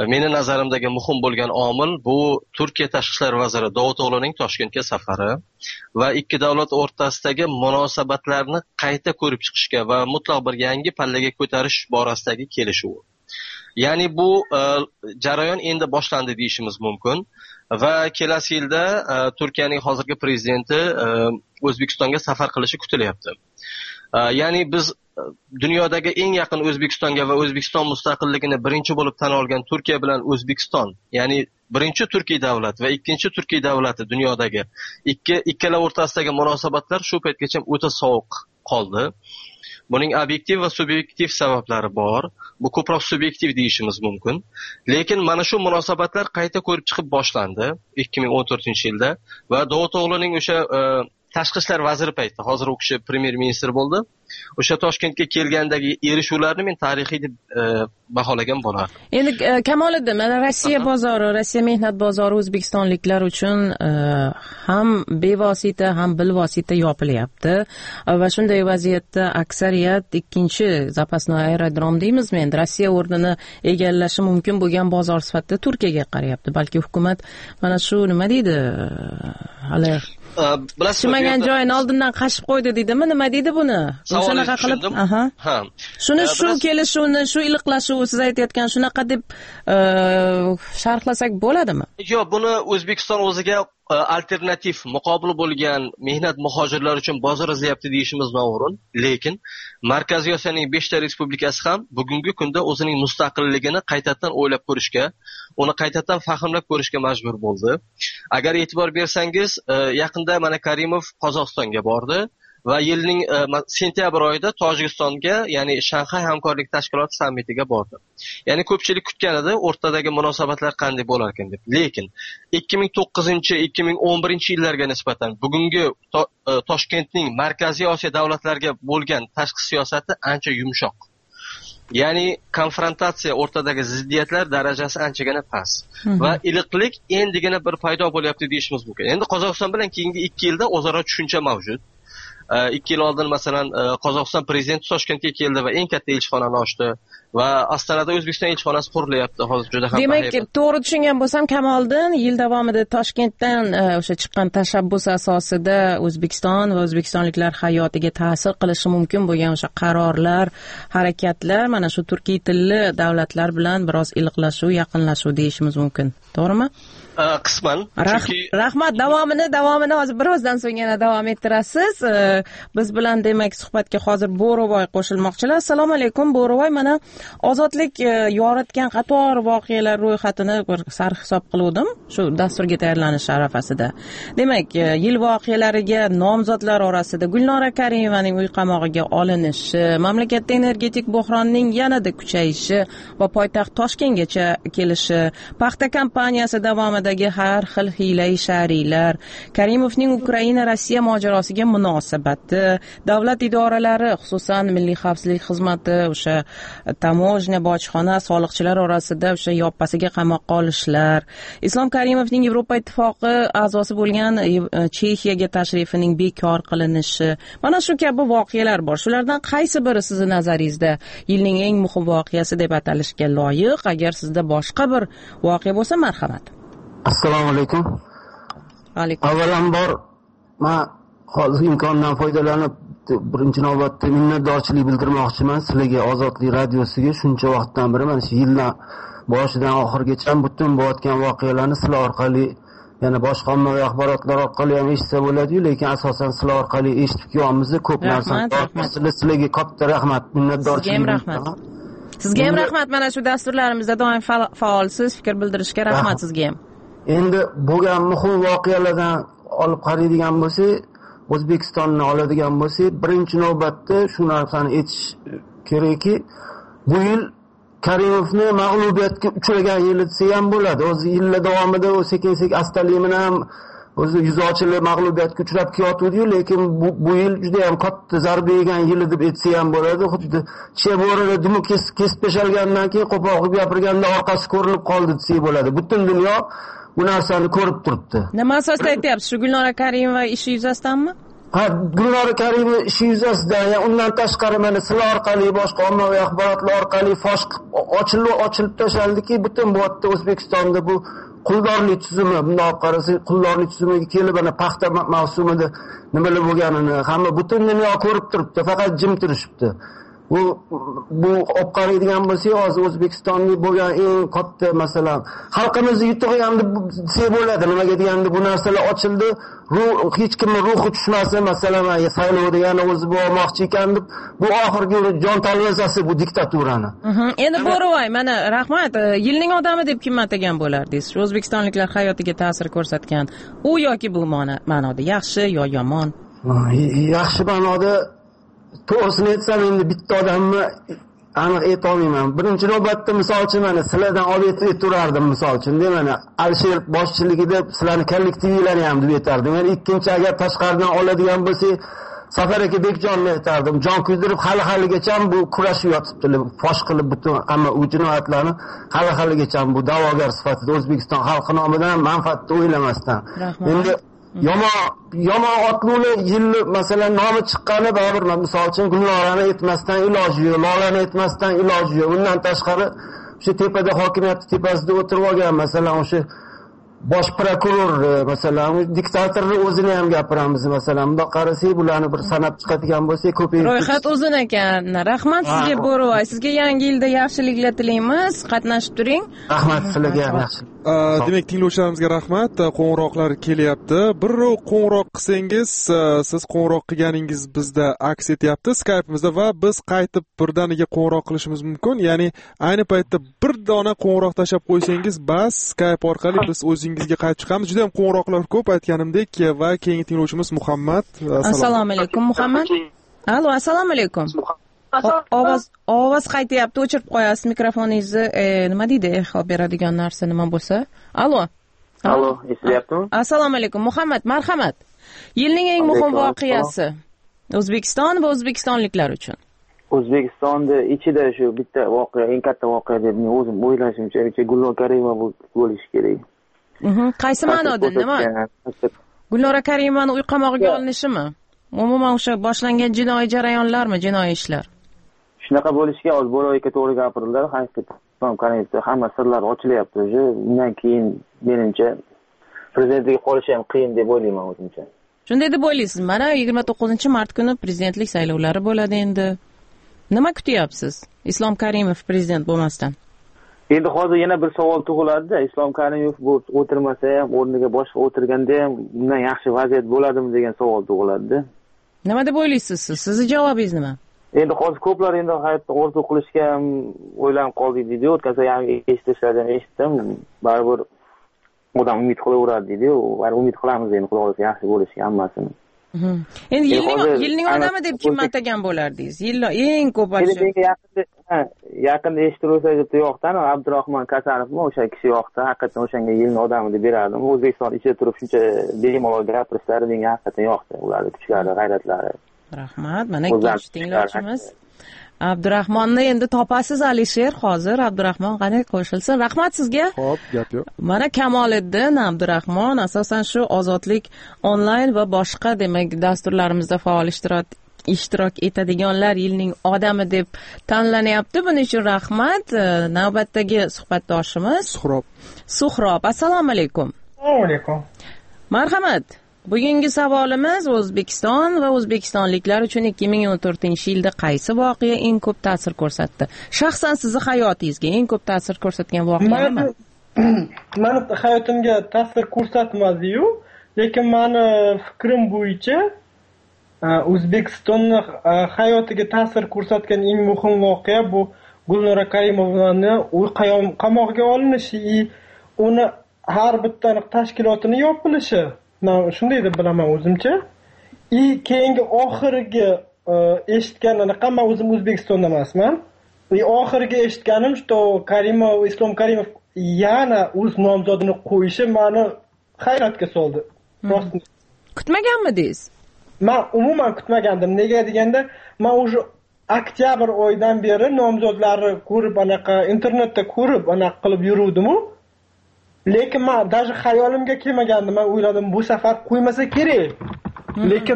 meni nazarimdagi muhim bo'lgan omil bu Turkiya tashqi ishlar vaziri Davuto'g'lining Toshkentga safari va ikki davlat o'rtasidagi munosabatlarni qayta ko'rib chiqishga va mutlaq bir yangi pallaga ko'tarish borasidagi kelishuv. Ya'ni bu jarayon endi boshlandi deyishimiz mumkin va kelasi yilda Turkiyaning hozirgi prezidenti O'zbekistonga safar qilishi kutilyapti. Ya'ni biz dunyodagi eng yaqin O'zbekistonga va O'zbekiston mustaqilligini birinchi bo'lib tan olgan Turkiya bilan O'zbekiston, ya'ni birinchi Turkiy davlat va ikkinchi Turkiy davlati dunyodagi ikkala o'rtasidagi munosabatlar shu paytgacha o'ta sovuq qoldi. Buning obyektiv va subyektiv sabablari bor. Bu ko'proq subyektiv deyishimiz mumkin. Lekin mana shu munosabatlar qayta ko'rib chiqib boshlandi 2014-yilda va Davuto'g'lining o'sha tashqi ishlar vaziri paytida, hozir u kishi premyer ministr bo'ldi. O'sha Toshkentga kelgandagi erishuvlarni men tarixiy deb baholagan bo'lardim. Endi Kamoliddin, mana Rossiya bozori, Rossiya mehnat bozori o'zbekistonliklar uchun ham bevosita, ham bilvosita yopilyapti va shunday vaziyatda aksariyat ikkinchi zapasnoy aerodrom deymizmi, endi Rossiya o'rnini egallashi mumkin bo'lgan bozor sifatida Turkiyaga qarayapti. Balki hukumat mana shu nima deydi, hali chimagan joyini oldindan qashib qo'ydi deydimi, nima deydi buni? Shunaqa qilib, shuni shu kelishuvni, shu iliqlashuv siz aytayotgan shunaqa deb sharhlasak bo'ladimi? Yo'q, buni O'zbekiston o'ziga alternativ, muqobil bo'lgan mehnat muhojirlar uchun bozor izlayapti deyishimiz noo'rin, lekin Markaziy Osiyoning 5 ta respublikasi ham bugungi kunda o'zining mustaqilligini qaytadan o'ylab ko'rishga, uni qaytadan fahmlab ko'rishga majbur bo'ldi. Agar e'tibor bersangiz, yaqinda mana Karimov Qozog'istonga bordi va yilning sentyabr oyida Tojikistonga, ya'ni Shanxay hamkorlik tashkiloti sammitiga bordi. Ya'ni ko'pchilik kutgan edi, o'rtadagi munosabatlar qanday bo'lar ekan deb. Lekin 2009-2011-yillarga nisbatan bugungi Toshkentning Markaziy Osiyo davlatlariga bo'lgan tashqi siyosati ancha yumshoq. Ya'ni konfrontatsiya, o'rtadagi ziddiyatlar darajasi anchagina past va iliqlik endigina bir paydo bo'lyapti deyishimiz mumkin. Endi Qozog'iston bilan keyingi 2 yilda o'zaro tushuncha mavjud. 2 yil oldin masalan Qozog'iston prezidenti Toshkentga keldi va eng katta elchixonani ochdi va Ostonada O'zbekiston elchixonasi qurilyapti. Hozir juda ham demak, to'g'ri tushungan bo'lsam, Kamoliddin, yil davomida Toshkentdan o'sha chiqqan tashabbus asosida O'zbekiston va o'zbekistonliklar hayotiga ta'sir qilishi mumkin bo'lgan o'sha qarorlar, harakatlar mana shu turkiy tilli davlatlar bilan biroz iliqlashuv, yaqinlashuv deyishimiz mumkin. To'g'rimi? Qisman. Rahmat, davomini hozir birozdan so'ng yana davom ettirasiz. Biz bilan demak suhbatga hozir Bo'rovoy qo'shilmoqchilar. Assalomu alaykum Bo'rovoy. Mana Ozodlik yoritgan qator voqealar ro'yxatini bir sarhisob qildim shu dasturga tayyorlanish arafasida. Demak, yil voqealariga nomzodlar orasida Gulnora Karimovaning uy qamog'iga olinishi, mamlakatda energetik buhronning yanada kuchayishi va poytaxt Toshkentgacha kelishi, paxta kampaniyasi davomidagi har xil hiyla-i shariylar, Karimovning Ukraina-Rossiya mojarosiga munosabati, davlat idoralari, xususan Milliy xavfsizlik xizmati, o'sha tamojna, bojxona, soliqchilar orasida o'sha yoppasiga qamoqqa olishlar, Islom Karimovning Yevropa Ittifoqi a'zosi bo'lgan Chexiyaga tashrifining bekor qilinishi, mana shu kabi voqealar bor. Shulardan qaysi biri sizning nazaringizda yilning eng muhim voqeasi deb atalishga loyiq? Agar sizda boshqa bir voqea bo'lsa, marhamat. Assalomu alaykum. Alaykum. Avvalambor men hozir imkondan foydalanib birinchi navbatda minnatdorchilik bildirmoqchiman sizlarga, Ozodlik radiosiga. Shuncha vaqtdan beri mana shu yildan boshidan oxirigacha butun bo'layotgan voqealarni sizlar orqali, yana boshqa ommaviy axborotlar orqali ham eshitsa bo'ladi-yu, lekin asosan sizlar orqali eshitib kelyapmiz. Ko'p narsani sizlarga katta rahmat, minnatdorchilik. Sizga ham rahmat. Mana shu dasturlarimizda doim faolsiz, fikr bildirishga rahmat sizga ham. Endi bo'lgan muhim voqealardan olib qaraydigan bo'lsak, O'zbekistonni oladigan bo'lsak, birinchi navbatda shu narsani aytish kerakki, bu yil Karimovni mag'lubiyatga uchragan yili desa ham bo'ladi. O'zi yillar davomida u sekin-sekin astalik bilan o'zi yuzi ochilib mag'lubiyatga uchrab kelyotdi-yu, lekin bu yil juda ham katta zarba yegan yili deb aytsa ham bo'ladi. Xuddi chevorada dumi kesib peshalgandan keyin qo'pol qilib gapirganda orqasi ko'rinib qoldi desa bo'ladi. Butun dunyo bu narsani ko'rib turibdi. Nima asosda aytyapsiz? Shu Gulnora Karimova ishi yuzasidanmi? Gulnora Karimova ishi yuzasidan, undan tashqari mana sizlar orqali, boshqa ommaviy axborotlar orqali fosh ochilib tashlandiki, butun bu yerda O'zbekistonda bu quldorlik tuzumi, bunday olib qarasak, quldorlik tuzumiga kelib ana paxta mavsumida nimalar bo'lganini hamma butun dunyo ko'rib turibdi, faqat jim turishibdi. Bu olib qaraydigan bo'lsak, hozir O'zbekistonda bo'lgan eng katta masalan, xalqimizni yutug'i ham desa bo'ladi. Nimaga deganda bu narsalar ochildi, hech kimning ruhi tushmasa, masalan, saylovda yana o'zi bo'lmoqchi ekan deb, bu oxirgi jon talvasasi bu diktaturani. Endi Bo'rivoy, mana rahmat, yilning odami deb kim atagan bo'lardingiz? Shu o'zbekistonliklar hayotiga ta'sir ko'rsatgan u yoki bu ma'noda yaxshi yo yomon? Yaxshi ma'noda to'g'risini aytsam, endi bitta odamni aniq aytolmayman. Birinchi navbatda misol uchun mana sizlardan olib turardim misol uchun. Mana Alisher boshchiligida sizlarning kollektivlarini ham deb aytardim. Yani ikkinchi agar tashqaridan oladigan bo'lsak, Safar aka Bekjonni aytardim. Jon kuydirib hali-haligacha bu kurashib yotibdilar. Fosh qilib butun hamma u jinoyatlarni hali-haligacha bu da'vogar sifatida O'zbekiston xalqi nomidan manfaatni o'ylamasdan. Endi yomon otlular yilni masalan nomi chiqqani baribir misol uchun Gulnorani aytmasdan iloji yo'q, Lolani aytmasdan iloji yo'q. Undan tashqari o'sha tepada hokimiyat tepasida o'tirib olgan masalan o'sha bosh prokuror masalan diktatorni o'zini ham gapiramiz masalan. Bundoq qarasak bularni bir sanab chiqadigan bo'lsak ko'payib ro'yxat uzun ekan. Rahmat sizga Bo'rivoy. Sizga yangi yilda yaxshiliklar tilaymiz. Qatnashib turing. Rahmat sizlarga ham yaxshilik. Demak, tinglovchilarimizga rahmat. Qo'ng'iroqlar kelyapti. Bir qo'ng'iroq qilsangiz, siz qo'ng'iroq qilganingiz bizda aks etyapti Skype'imizda va biz qaytib birdaniga qo'ng'iroq qilishimiz mumkin. Ya'ni ayni paytda bir dona qo'ng'iroq tashab qo'ysangiz, bas Skype orqali biz o'zingizga qaytib chiqamiz. Juda ham qo'ng'iroqlar ko'p aytganimdek va keyingi tinglovchimiz Muhammad. Assalomu alaykum Muhammad. Allo, assalomu alaykum. Ovoz qaytyapti, o'chirib qo'yasiz mikrofoningizni. Nima deydi? Eho beradigan narsa nima bo'lsa? Allo, eshitilyaptimi? Assalomu alaykum Muhammad, marhamat. Yilning eng muhim voqeasi O'zbekiston va o'zbekistonliklar uchun. O'zbekistonda ichida shu bitta voqea, eng katta voqea deb men o'zim o'ylashimcha, Gulnora Karimova bo'lishi kerak. Qaysi ma'noda? Nima? Gulnora Karimovani uy qamog'iga olinishimi? Umuman o'sha boshlangan jinoiy jarayonlarmi, jinoiy ishlar? Shunaqa bo'lishiga hozir Bo'rivoyga to'g'ri gapirdilar. Haqiqatan Karimov hamma sirlar ochilyapti. Undan keyin menimcha prezidentlikka qolishi ham qiyin deb o'ylayman o'zimcha. Shunday deb o'ylaysiz? Mana 29-mart kuni prezidentlik saylovlari bo'ladi endi. Nima kutyapsiz? Islom Karimov prezident bo'lmasdan. Endi hozir yana bir savol tug'iladi-da, Islom Karimov bu o'tirmasa ham, o'rniga boshqa o'tirganda ham bundan yaxshi vaziyat bo'ladimi degan savol tug'iladi-da. Nima deb o'ylaysiz siz? Sizning javobingiz nima? Endi hozir ko'plar endi hayotda orzu qilishga ham o'ylanib qoldik deydi. O'tgan safar ham eshitishlardan eshitdim. Baribir odam umid qilaveradi deydi-yu. Baribir umid qilamiz endi xudo xohlasa yaxshi bo'lishiga hammasini. Endi yilning odami deb kim atagan bo'lardingiz? Eng ko'p yaqinda eshittirsa deb yo'qdan Abdurahmon Kasanovmi o'sha kishi yo'qda, haqiqatan o'shanga yilning odami deb berardim. O'zbekiston ichida turib shuncha bemalol gapirishlari menga haqiqatan yoqdi. Ularning kuchlari, g'ayratlari. Rahmat. Mana ikkinchi tinglovchimiz Abdurahmonni endi topasiz Alisher hozir. Abdurahmon qani qo'shilsin. Rahmat sizga. Xo'p, gap yo'q. Mana Kamoliddin Abdurahmon asosan shu Ozodlik onlayn va boshqa demak dasturlarimizda faol ishtirok etadiganlar yilning odami deb tanlanyapti. Buning uchun rahmat. Navbatdagi suhbatdoshimiz Suhrob. Assalomu alaykum. Assalomu alaykum. Marhamat. Bugungi savolimiz O'zbekiston va o'zbekistonliklar uchun 2014-yilda qaysi voqea eng ko'p ta'sir ko'rsatdi? Shaxsan sizning hayotingizga eng ko'p ta'sir ko'rsatgan voqea nima? Meni hayotimga ta'sir ko'rsatmadi-yu, lekin meni fikrim bo'yicha O'zbekistonni hayotiga ta'sir ko'rsatgan eng muhim voqea bu Gulnora Karimovani uy qamog'iga olinishi, uni har bitta tashkilotini yopilishi. Shunday deb bilaman o'zimcha. Keyingi oxirgi eshitganim, men o'zim O'zbekistonda emasman. Oxirgi eshitganim что Islom Karimov yana o'z nomzodini qo'yishi meni hayratga soldi. Kutmaganmidingiz? Men umuman kutmagandim. Nega deganda, men o'sha oktyabr oyidan beri nomzodlarni ko'rib, internetda ko'rib, qilib yuruvdim-ku. Lekin men даже xayolimga kelmagandi. Men o'yladim, bu safar qo'ymasa kerak. Lekin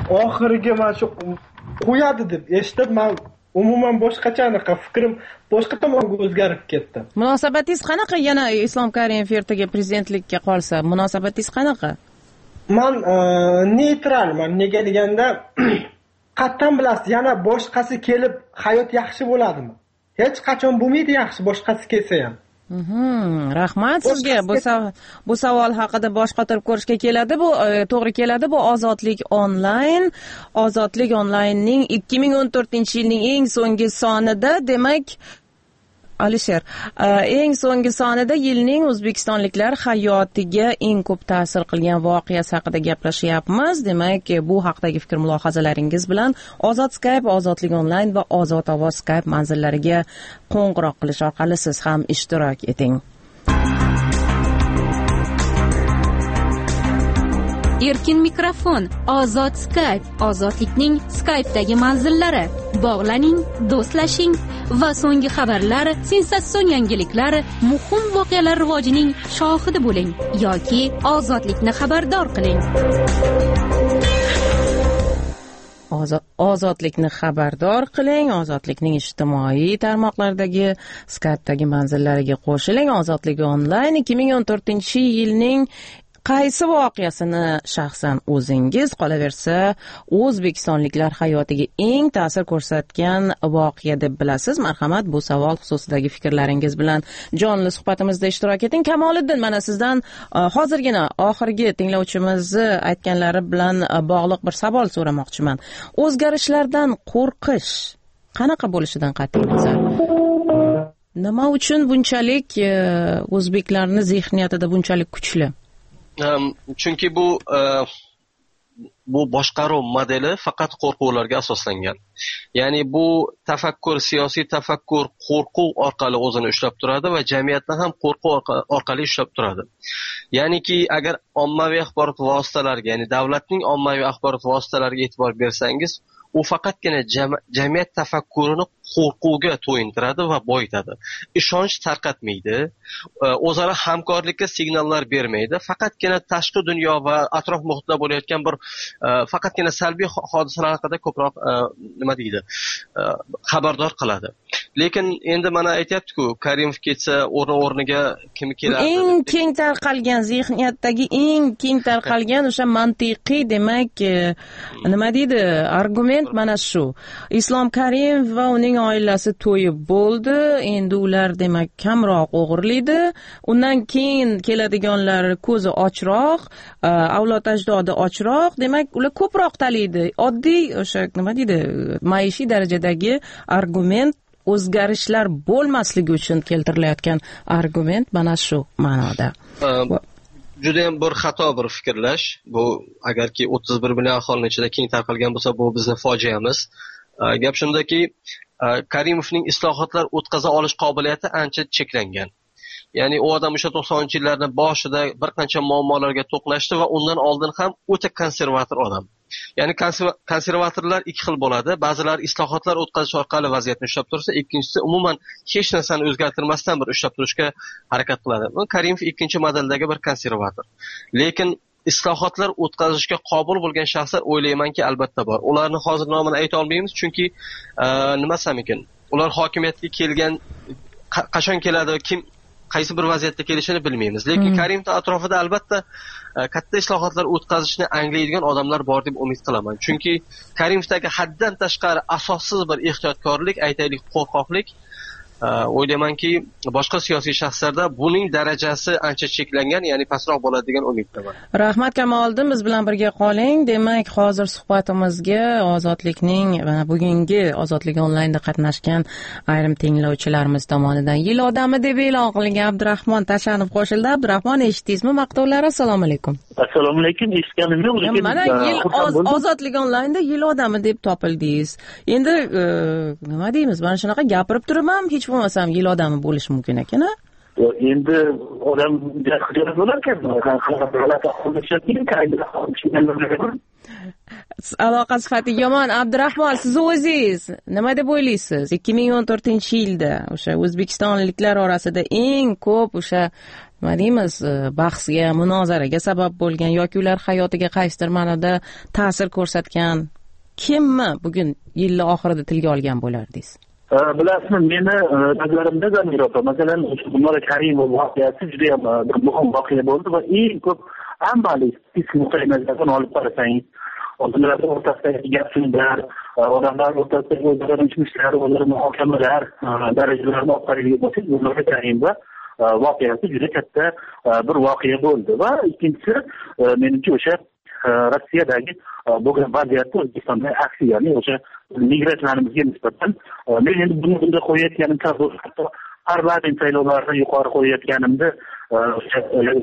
oxiriga mana shu qo'yadi deb eshitib, men umuman boshqacha fikrim boshqa tomonga o'zgarib ketdi. Munosabatingiz qanaqa? Yana Islom Karimov ertaga prezidentlikka qolsa, munosabatingiz qanaqa? Men neytralman. Nega deganda, qattan bilasiz, yana boshqasi kelib hayot yaxshi bo'ladimi? Hech qachon bo'lmaydi yaxshi boshqasi kelsa ham. Rahmat sizga. Bu savol haqida bosh qotirib ko'rishga keladi. Bu to'g'ri keladi. Bu Ozodlik onlayn. Ozodlik onlaynning 2014-yilning eng so'nggi sonida, demak, Alisher, eng so'nggi sonida yilning o'zbekistonliklar hayotiga eng ko'p ta'sir qilgan voqeasi haqida gaplashyapmiz. Demak, bu haqdagi fikr mulohazalaringiz bilan Ozod Skype, Ozodlik onlayn va Ozod ovoz Skype manzillariga qo'ng'iroq qilish orqali siz ham ishtirok eting. Erkin mikrofon, Ozod Skype, Ozodlikning Skype'dagi manzillari. Bog'laning, do'stlashing va so'nggi xabarlar, sensatsion yangiliklar, muhim voqealar rivojining shohidi bo'ling yoki ozodlikni xabardor qiling. Ozodlikni xabardor qiling. Ozodlikning ijtimoiy tarmoqlardagi Skype'dagi manzillariga qo'shiling. Ozodlik onlayn 2014-yilning qaysi voqeasini shaxsan o'zingiz, qolaversa o'zbekistonliklar hayotiga eng ta'sir ko'rsatgan voqea deb bilasiz? Marhamat, bu savol xususidagi fikrlaringiz bilan jonli suhbatimizda ishtirok eting. Kamoliddin, mana sizdan hozirgina oxirgi tinglovchimizni aytganlari bilan bog'liq bir savol so'ramoqchiman. O'zgarishlardan qo'rqish qanaqa bo'lishidan qat'iy nazar nima uchun bunchalik o'zbeklarning zehniyatida bunchalik kuchli? Chunki bu boshqaruv modeli faqat qo'rquvlarga asoslangan. Ya'ni bu tafakkur, siyosiy tafakkur qo'rquv orqali o'zini ushlab turadi va jamiyatni ham qo'rquv orqali ushlab turadi. Ya'niki agar ommaviy axborot vositalariga, ya'ni davlatning ommaviy axborot vositalariga e'tibor bersangiz, u faqatgina jamiyat tafakkurini qo'rquvga to'yintiradi va boyitadi. Ishonch tarqatmaydi, o'zaro hamkorlikka signallar bermaydi. Faqatgina tashqi dunyo va atrof muhitda bo'layotgan bir faqatgina salbiy hodisalar haqida ko'proq xabardor qiladi. Lekin endi mana aytayapti-ku, Karimov ketsa o'rniga kim keladi? Eng keng tarqalgan zehniyatdagi eng keng tarqalgan o'sha mantiqiy, demak, nima deydi, argument mana shu. Islom Karimov va uning oilasi to'yib bo'ldi. Endi ular demak kamroq o'g'irlaydi. Undan keyin keladiganlar ko'zi ochroq, avlod ajdodi ochroq. Demak, ular ko'proq talaydi. Oddiy o'sha nima deydi, maishiy darajadagi argument, o'zgarishlar bo'lmasligi uchun keltirilayotgan argument mana shu ma'noda. Juda ham bir xato bir fikrlash. Bu agarki 31 million aholining ichida keng tarqalgan bo'lsa, bu bizning fojiamiz. Gap shundaki, Karimovning islohotlar o'tkaza olish qobiliyati ancha cheklangan. Ya'ni u odam o'sha 90-yillarning boshida bir qancha muammolarga to'qnashdi va undan oldin ham o'ta konservator odam. Ya'ni konservatorlar ikki xil bo'ladi. Ba'zilar islohotlar o'tkazish orqali vaziyatni ushlab tursa, ikkinchisi umuman hech narsani o'zgartirmasdan bir ushlab turishga harakat qiladi. Karimov ikkinchi modeldagi bir konservator. Lekin islohotlar o'tkazishga qobil bo'lgan shaxslar o'ylaymanki albatta bor. Ularni hozir nomini ayta olmaymiz, chunki nima desam ekan, ular hokimiyatga kelgan qachon keladi, kim qaysi bir vaziyatda kelishini bilmaymiz. Lekin Karimovning atrofida albatta katta islohotlar o'tkazishni anglaydigan odamlar bor deb umid qilaman. Chunki Karimovdagi haddan tashqari asossiz bir ehtiyotkorlik, aytaylik qo'rqoqlik, o'ylaymanki boshqa siyosiy shaxslarda buning darajasi ancha cheklangan, ya'ni pastroq bo'ladi degan umiddaman. Rahmat Kamoliddin, biz bilan birga qoling. Demak, hozir suhbatimizga Ozodlikning va bugungi Ozodlik onlaynda qatnashgan ayrim tinglovchilarimiz tomonidan yil odami deb e'lon qilingan Abdurahmon Tashanov qo'shildi. Abdurahmon, eshitdingizmi maqtovlar? Assalomu alaykum. Assalomu alaykum. Eshitganim yo'q, lekin mana yil Ozodlik onlaynda yil odami deb topildingiz. Endi nima deymiz? Mana shunaqa gapirib turibman, hech bo'lmasam yil odami bo'lish mumkin ekan. Endi odam xijolat bo'lar ekan. aloqa sifati yomon. Abdurahmon, siz o'zingiz nima deb o'ylaysiz? 2014-yilda o'sha o'zbekistonliklar orasida eng ko'p o'sha nima deymiz, bahsga, munozaraga sabab bo'lgan yoki ular hayotiga qaysidir ma'noda ta'sir ko'rsatgan kimni bugun yil oxirida tilga olgan bo'lardingiz? Bilasizmi, meni nazarimda Zamir opa, masalan, Gulnora Karimova voqeasi juda ham bir muhim voqea bo'ldi va eng ko'p amaliy nuqtai nazardan olib qarasangiz, odamlar o'rtasidagi gap-so'zlar, odamlar o'rtasidagi o'zaro ishlar, o'zaro muhokamalar darajalarini olib qaraydigan bo'lsak, Gulnora Karimova voqeasi juda katta bir voqea bo'ldi va ikkinchisi menimcha o'sha Rossiyadagi bo'lgan vaziyatni O'zbekistonda aksi, ya'ni o'sha migrantlarimizga nisbatan men endi buni bunday qo'yayotganimda hatto parlament saylovlarini yuqori qo'yayotganimda o'sha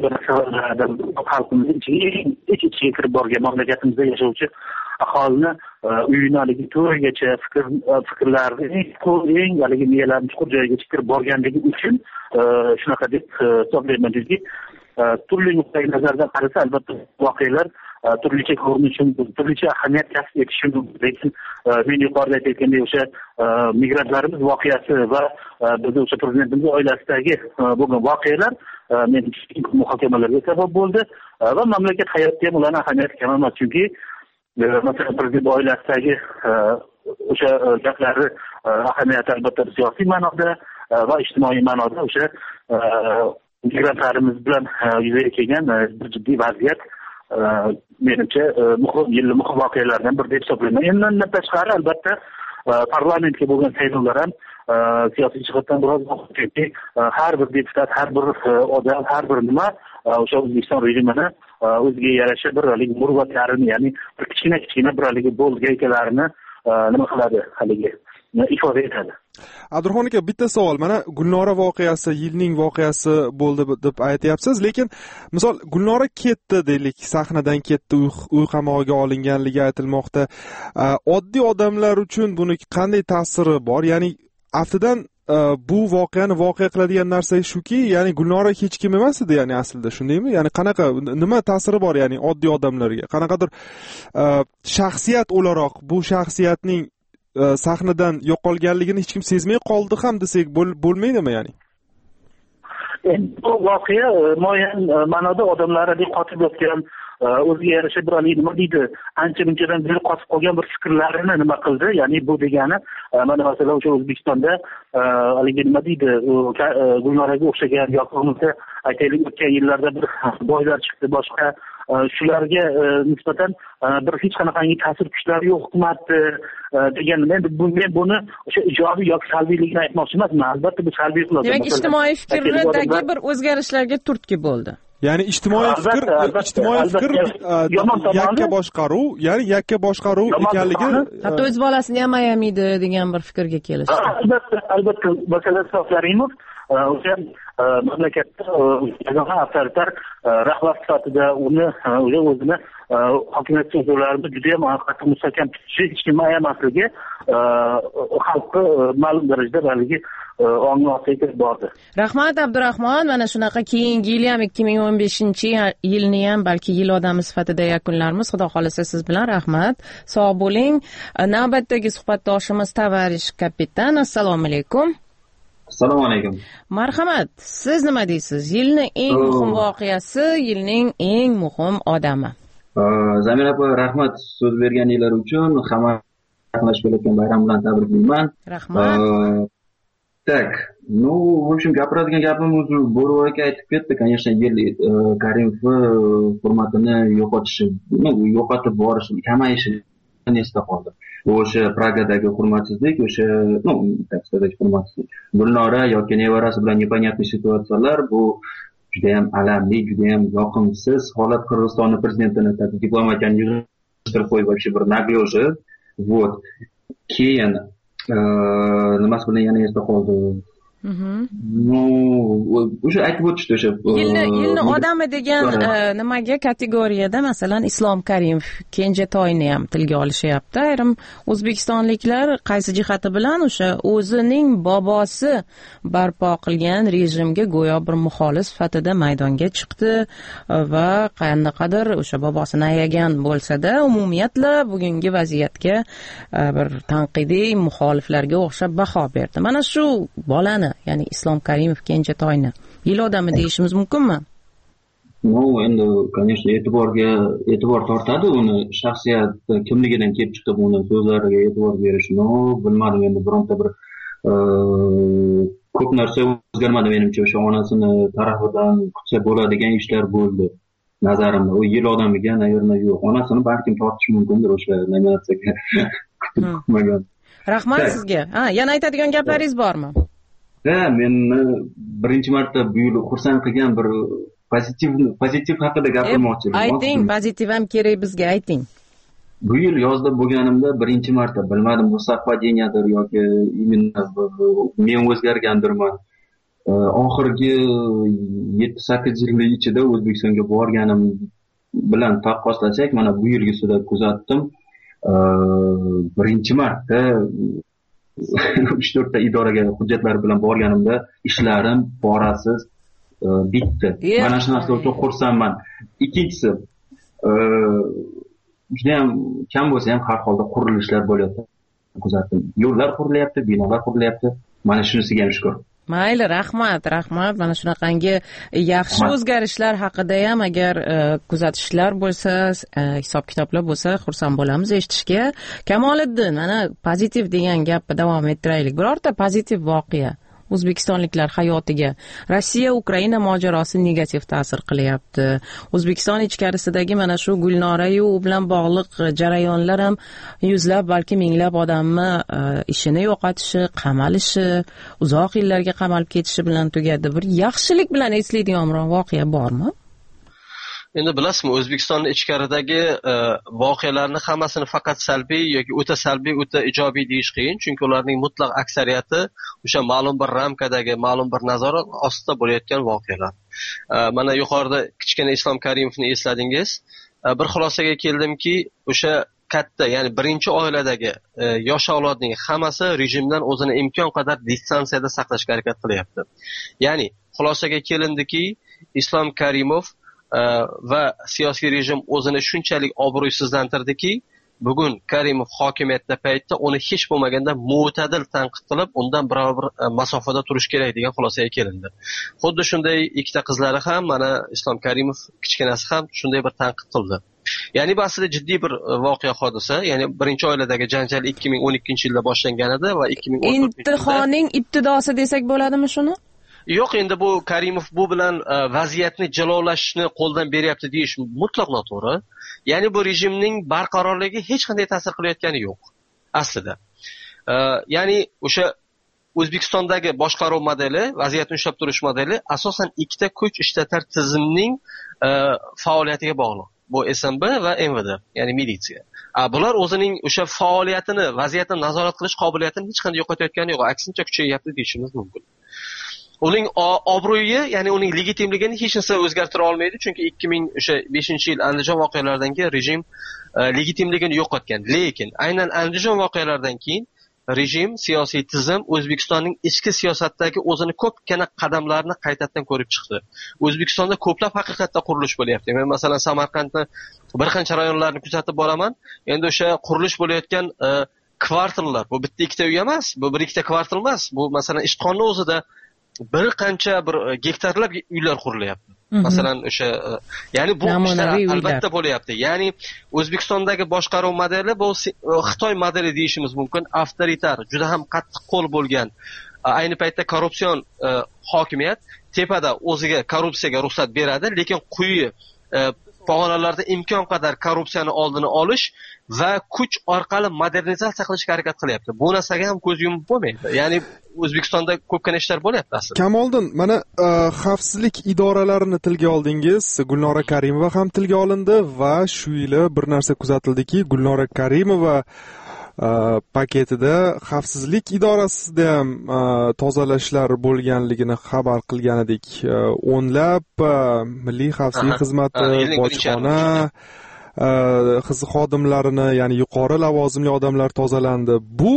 xalqimiz ichiga kirib borgan mamlakatimizda yashovchi aholini uyini haligi to'rigacha fikrlarni eng haligi miyalarni chuqur joyigacha kirib borganligi uchun shunaqa deb hisoblayman. Chunki turli nuqtai nazardan qarasa albatta voqealar turlicha ko'rinishi mumkin, turlicha ahamiyat kasb etishi mumkin. Lekin men yuqorida aytayotgandek o'sha migrantlarimiz voqeasi va bizni o'sha prezidentimiz oilasidagi bo'lgan voqealar menimcha muhokamalarga sabab bo'ldi va mamlakat hayotida ham ularning ahamiyati kam emas. Chunki masalan prezident oilasidagi o'sha gaplarni ahamiyati albatta siyosiy ma'noda va ijtimoiy ma'noda o'sha migrantlarimiz bilan yuzaga kelgan bir jiddiy vaziyat menimcha muhim voqealardan biri deb hisoblayman. Undan tashqari albatta parlamentga bo'lgan saylovlar ham siyosiy jihatdan biroz muhimki har bir deputat, har bir odam, har bir nima o'sha O'zbekiston rejimini o'ziga yarasha bir haligi murvatlarini, ya'ni bir kichkina bir haligi bo'lgaykalarni nima qiladi, haligi ifoda etadi. Abdurahmon aka, bitta savol. Mana Gulnora voqeasi yilning voqeasi bo'ldi deb aytyapsiz, lekin misol Gulnora ketdi deylik, sahnadan ketdi, uy qamog'iga olinganligi aytilmoqda. Oddiy odamlar uchun buni qanday ta'siri bor? Ya'ni aftidan bu voqeani voqea qiladigan narsa shuki, ya'ni Gulnora hech kim emas edi, ya'ni aslida shundaymi? Ya'ni qanaqa, nima ta'siri bor ya'ni oddiy odamlarga? Qanaqadir shaxsiyat o'laroq bu shaxsiyatning sahnadan yo'qolganligini hech kim sezmay qoldi ham desak bo'lmaydimi ya'ni? Bu voqea muayyan ma'noda odamlarning qotib yotgan, o'ziga yarasha bir nima deydi, ancha munchadan beri qotib qolgan bir fikrlarini nima qildi. Ya'ni bu degani mana masalan o'sha O'zbekistonda haligi nima deydi, Gulnoraga o'xshagan yoki bo'lmasa aytaylik o'tgan yillarda bir boylar chiqdi, boshqa shularga nisbatan bir hech qanaqangi ta'sir kuchlari yo'q hukumatni degan. Men buni o'sha ijobiy yoki salbiyligini aytmoqchi emasman. Albatta bu salbiy qiladi. Demak, ijtimoiy fikrdagi bir o'zgarishlarga turtki bo'ldi. Ya'ni ijtimoiy fikr yakka boshqaruv ekanligi, hatto o'z bolasini ham ayamaydi degan bir fikrga kelishdi. Albatta masalan Karimov o'sha mamlakatda yagona avtoritar rahbar sifatida o'zini hokimiyat so'zlarida juda ham qattiq mustahkam tutishi, hech kimni ayamasligi xalqni ma'lum darajada balki ongni ostiga kirib bordi. Rahmat Abdurahmon, mana shunaqa keyingi yil ham 2015-yilni ham balki yil odami sifatida yakunlarmiz. Xudo xolasa siz bilan. Rahmat. Sog' bo'ling. Navbatdagi suhbatdoshimiz Tavarish kapitan. Assalomu alaykum. Assalomu alaykum. Marhamat. Siz nima deysiz? Yilning eng muhim voqeasi, yilning eng muhim odami. Zamira opa, rahmat so'z berganinglar uchun. Hamma yaqinlashib kelayotgan bayram bilan tabriklayman. Rahmat. Так, в общем, gapiradigan gapim o'zi Bo'ri aka aytib ketdi. Конечно, Karimovni hurmatini yo'qotib borishi, kamayishi esda qoldi. O'sha Pragadagi hurmatsizlik, o'sha, так сказать, hurmatsizlik. Gulnora yoki nevarasi bilan непонятный situatsiyalar, bu juda ham alamli, juda ham yoqimsiz holat. Qirg'izistonning prezidentini diplomatiyani yig'ishtirib qo'yib, вообще bir nagloji. Вот. Keyin nimasi bilan yana esda qoldi? o'sha aytib o'tishdi o'sha yilni odami degan nimaga kategoriyada masalan Islom Karimov kenjatoyni ham tilga olishyapti. Ayrim o'zbekistonliklar qaysi jihati bilan o'sha o'zining bobosi barpo qilgan rejimga go'yo bir muxolif sifatida maydonga chiqdi va qanaqadir o'sha bobosini ayagan bo'lsa-da, umumiyatla bugungi vaziyatga bir tanqidiy muxoliflarga o'xshab baho berdi. Mana shu bolani, ya'ni Islom Karimov kenjatoyni yil odami deyishimiz mumkinmi? Endi, конечно, e'tibor tortadi uni shaxsiyat kimligidan kelib chiqib uni so'zlariga e'tibor berish. Bilmadim, endi bironta bir ko'p narsa o'zgarmadi menimcha. O'sha onasini tarafidan kutsa bo'ladigan ishlar bo'ldi nazarimda. U yil odamiga, naверное, yo'q. Onasini balkim tortish mumkindir o'sha nominatsiyaga kutmagan. Rahmat sizga. Yana aytadigan gaplaringiz bormi? Meni birinchi marta bu yil xursand qilgan bir pozitiv haqida gapirmoqchi edim. Ayting, pozitiv ham kerak bizga, ayting. Bu yil yozda bo'lganimda birinchi marta, bilmadim bu совпадениyadir yoki imенно men o'zgargandirman. Oxirgi 7-8 yillik ichida O'zbekistonga borganim bilan taqqoslasak, mana bu yilgisida kuzatdim. Birinchi marta 3-4 ta idoraga hujjatlar bilan borganimda ishlarim borasiz bitdi. Mana shu narsa uchun xursandman. Ikkinchisi, juda ham kam bo'lsa ham har holda qurilishlar bo'lyapti. Kuzatdim. Yo'llar qurilyapti, binolar qurilyapti. Mana shunisiga ham shukr. Mayli, rahmat. Mana shunaqangi yaxshi o'zgarishlar haqida ham agar kuzatishlar bo'lsa, hisob-kitoblar bo'lsa, xursand bo'lamiz eshitishga. Kamoliddin, mana pozitiv degan gapni davom ettiraylik. Birorta pozitiv voqea o'zbekistonliklar hayotiga. Rossiya Ukraina mojarosi negativ ta'sir qilyapti. O'zbekiston ichkarisidagi mana shu Gulnorayu u bilan bog'liq jarayonlar ham yuzlab, balki minglab odamni ishini yo'qotishi, qamalishi, uzoq yillarga qamalib ketishi bilan tugadi. Bir yaxshilik bilan eslaydigan biror voqea bormi? Endi bilasizmi, O'zbekistonning ichkaridagi voqealarni hammasini faqat salbiy yoki o'ta salbiy, o'ta ijobiy deyish qiyin, chunki ularning mutlaq aksariyati o'sha ma'lum bir ramkadagi, ma'lum bir nazorat ostida bo'layotgan voqealar. Mana yuqorida kichkina Islom Karimovni esladingiz. Bir xulosaga keldimki, o'sha katta, ya'ni birinchi oiladagi yosh avlodning hammasi rejimdan o'zini imkon qadar distansiyada saqlashga harakat qilyapti. Ya'ni xulosaga kelindiki, Islom Karimov va siyosiy rejim o'zini shunchalik obro'sizlantirdiki, bugun Karimov hokimiyatda paytda uni hech bo'lmaganda mo'tadil tanqid qilib, undan bir masofada turish kerak degan xulosaga kelindi. Xuddi shunday ikkita qizlari ham, mana Islom Karimov kichkinasi ham shunday bir tanqid qildi. Ya'ni bu aslida jiddiy bir voqea hodisa. Ya'ni birinchi oiladagi janjal 2012-yilda boshlangan edi va 2014-yilda intihonning ibtidosi desak bo'ladimi shuni? Yo'q, endi bu Karimov bu bilan vaziyatni jilovlashni qo'ldan beryapti deyish mutlaq noto'g'ri. Ya'ni bu rejimning barqarorligiga hech qanday ta'sir qilayotgani yo'q aslida. Ya'ni o'sha O'zbekistondagi boshqaruv modeli, vaziyatni ushlab turish modeli asosan ikkita kuch ishlatar tizimning faoliyatiga bog'liq. Bu SMB va MVD, ya'ni militsiya. Bular o'zining o'sha faoliyatini, vaziyatni nazorat qilish qobiliyatini hech qanday yo'qotayotgani yo'q, aksincha kuchayyapti deyishimiz mumkin. Uning obro'yi, ya'ni uning legitimligini hech narsa o'zgartira olmaydi, chunki 2005-yil Andijon voqealaridan keyin rejim legitimligini yo'qotgan. Lekin aynan Andijon voqealaridan keyin rejim, siyosiy tizim O'zbekistonning ichki siyosatdagi o'zini ko'pgina qadamlarni qaytadan ko'rib chiqdi. O'zbekistonda ko'plab haqiqatda qurilish bo'lyapti. Men masalan Samarqandni bir qancha rayonlarni kuzatib boraman. Endi o'sha qurilish bo'layotgan kvartallar, bu bitta ikkita uy emas, bu bir ikkita kvartal emas. Bu masalan Ishtixonni o'zida bir qancha bir gektarlab uylar qurilyapti. Masalan o'sha, ya'ni bu ishlar albatta bo'lyapti. Ya'ni O'zbekistondagi boshqaruv modeli bu Xitoy modeli deyishimiz mumkin, avtoritar, juda ham qattiq qo'l bo'lgan. Ayni paytda korrupsion hokimiyat tepada o'ziga korrupsiyaga ruxsat beradi, lekin quyi pog'onalarda imkon qadar korrupsiyani oldini olish va kuch orqali modernizatsiya qilishga harakat qilyapti. Bu narsaga ham ko'z yumib bo'lmaydi. Ya'ni O'zbekistonda ko'pgina ishlar bo'lyapti aslida. Kamoliddin, mana xavfsizlik idoralarini tilga oldingiz. Gulnora Karimova ham tilga olindi va shu yili bir narsa kuzatildiki, Gulnora Karimova paketida xavfsizlik idorasida ham tozalashlar bo'lganligini xabar qilgan edik. O'nlab milliy xavfsizlik xizmati, bojxona xodimlarini, ya'ni yuqori lavozimli odamlar tozalandi.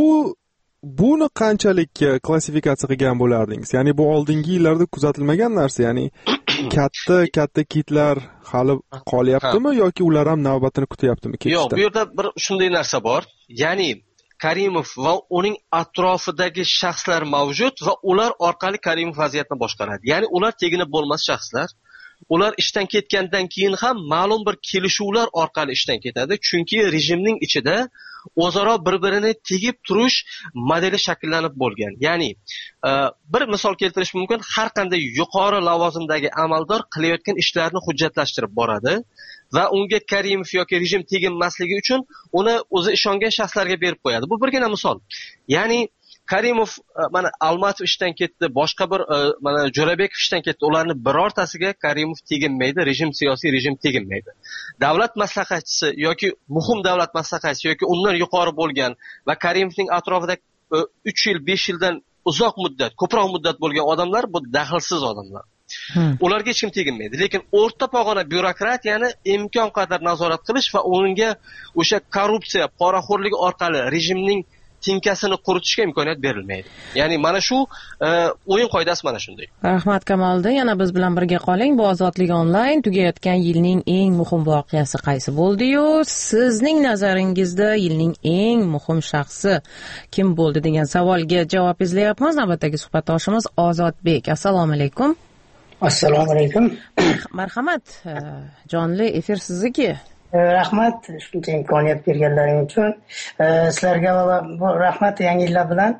Buni qanchalik klassifikatsiya qilgan bo'lardingiz? Ya'ni bu oldingi yillarda kuzatilmagan narsa, ya'ni katta kitlar hali qolyaptimi yoki ular ham navbatini kutyaptimi ketishda? Yo'q, bu yerda bir shunday narsa bor. Ya'ni Karimov va uning atrofidagi shaxslar mavjud va ular orqali Karimov vaziyatni boshqaradi. Ya'ni ular teginib bo'lmas shaxslar. Ular ishdan ketgandan keyin ham ma'lum bir kelishuvlar orqali ishdan ketadi, chunki rejimning ichida o'zaro bir-birini tegib turish modeli shakllanib bo'lgan. Ya'ni bir misol keltirish mumkin, har qanday yuqori lavozimdagi amaldor qilayotgan ishlarini hujjatlashtirib boradi va unga Karimov yoki rejim teginmasligi uchun uni o'zi ishongan shaxslarga berib qo'yadi. Bu birgina misol. Ya'ni Karimov mana Almatov ishdan ketdi, boshqa bir mana Jo'rabekov ishdan ketdi. Ularning birortasiga Karimov teginmaydi, siyosiy rejim teginmaydi. Davlat maslahatchisi yoki muhim davlat maslahatchisi yoki undan yuqori bo'lgan va Karimovning atrofida 3 yil, 5 yildan uzoq muddat, ko'proq muddat bo'lgan odamlar bu daxlsiz odamlar. Ularga hech kim teginmaydi. Lekin o'rta pog'ona byurokratiyani imkon qadar nazorat qilish va unga o'sha korrupsiya, poraxo'rlik orqali rejimning tinkasini quritishga imkoniyat berilmaydi. Ya'ni mana shu o'yin qoidasi mana shunday. Rahmat Kamoliddin, yana biz bilan birga qoling. Bu Ozodlik onlayn tugayotgan yilning eng muhim voqeasi qaysi bo'ldi-yu? Sizning nazaringizda yilning eng muhim shaxsi kim bo'ldi degan savolga javob izlayapmiz. Navbatdagi suhbatdoshimiz Ozodbek. Assalomu alaykum. Assalomu alaykum. Marhamat, jonli efir sizniki. Rahmat shuncha imkoniyat berganlaring uchun. Sizlarga rahmat yangi yillar bilan.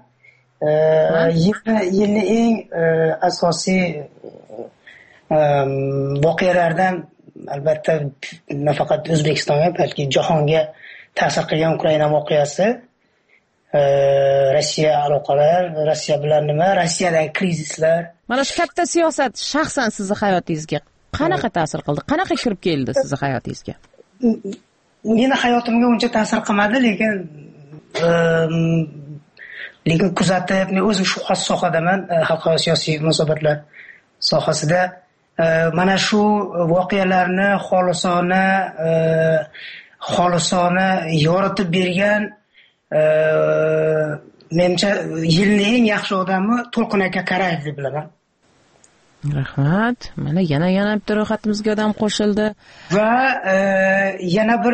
Yilning eng asosiy voqealardan albatta nafaqat O'zbekistonga, balki jahonga ta'sir qilgan Ukraina voqeasi, Rossiya aloqalar, Rossiya bilan nima, Rossiyadagi krizislar. Mana shu katta siyosat shaxsan sizning hayotingizga qanaqa ta'sir qildi? Qanaqa kirib keldi sizning hayotingizga? Meni hayotimga uncha ta'sir qilmadi, lekin kuzatib, men o'zim shu xos sohadaman, xalqaro siyosiy munosabatlar sohasida mana shu voqealarni xolisona yoritib bergan menimcha yilning eng yaxshi odami To'lqin aka Karayev deb bilaman. Rahmat. Mana yana bitta ro'yxatimizga odam qo'shildi. Va yana bir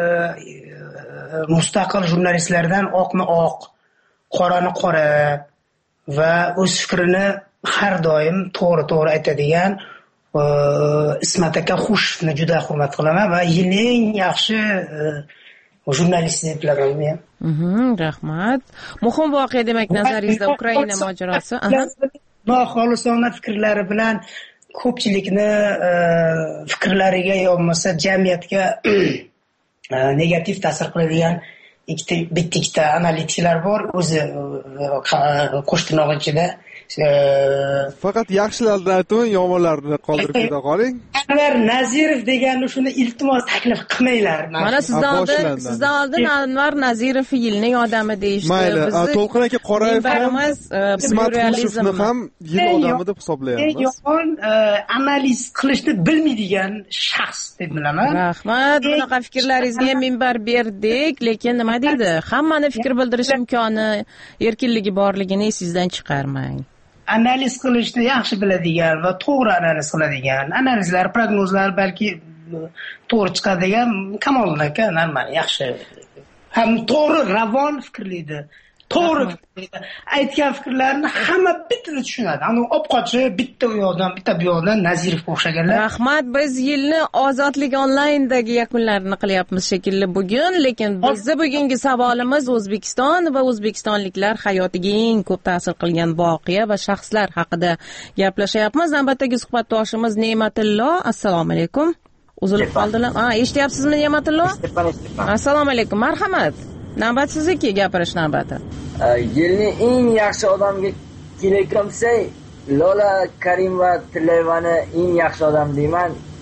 mustaqil jurnalistlardan oqni oq, qorani qora va o'z fikrini har doim to'g'ri aytadigan Ismat aka Xushevni juda hurmat qilaman va yilning eng yaxshi jurnalist deb bilaman men. Rahmat. Muhim voqea demak nazaringizda Ukraina mojarosi. Xolisona fikrlari bilan ko'pchilikni fikrlariga yo'lmasa jamiyatga negativ ta'sir qiladigan bitta analitiklar bor, o'zi qo'sh tirnoq ichida. Faqat yaxshilarni aytmang, yomonlarni qoldirib keta qoling. Anvar Nazirov deganni shuni iltimos taklif qilmanglar. Mana sizdan oldin Anvar Nazirov yilning odami deyishdi. Mayli, To'lqin aka Qorayev ham pluralizmni ham yil odami deb hisoblayapmiz. Yomon analiz qilishni bilmaydigan shaxs deb bilaman. Rahmat, bunaqa fikrlaringizga minbar berdik, lekin nima deydi? Hammani fikr bildirish imkoni, erkinligi borligini esingizdan chiqarmang. Analiz qilishni yaxshi biladigan va to'g'ri analiz qiladigan, analizlar, prognozlar balki to'g'ri chiqadigan Kamoliddin aka normal, yaxshi. Ham to'g'ri, ravon fikrlaydi. To'g'ri aytgan fikrlarni hamma bitta tushunadi. Ani opqochi bitta u yoqdan, bitta bu yoqdan Nazirov o'xshaganlar. Rahmat, biz yilni Ozodlik onlayndagi yakunlarini qilyapmiz shekilli bugun, lekin bizning bugungi savolimiz O'zbekiston va o'zbekistonliklar hayotiga eng ko'p ta'sir qilgan voqea va shaxslar haqida gaplashyapmiz. Navbatdagi suhbatdoshimiz Ne'matillo. Assalomu alaykum. Uzilib qoldilar. Eshityapsizmi Ne'matillo? Assalomu alaykum. Marhamat. Navbat sizniki, gapirish navbati. Yilning eng yaxshi odamga kelib Lola Karimova-Tillayevani eng yaxshi odam deyman.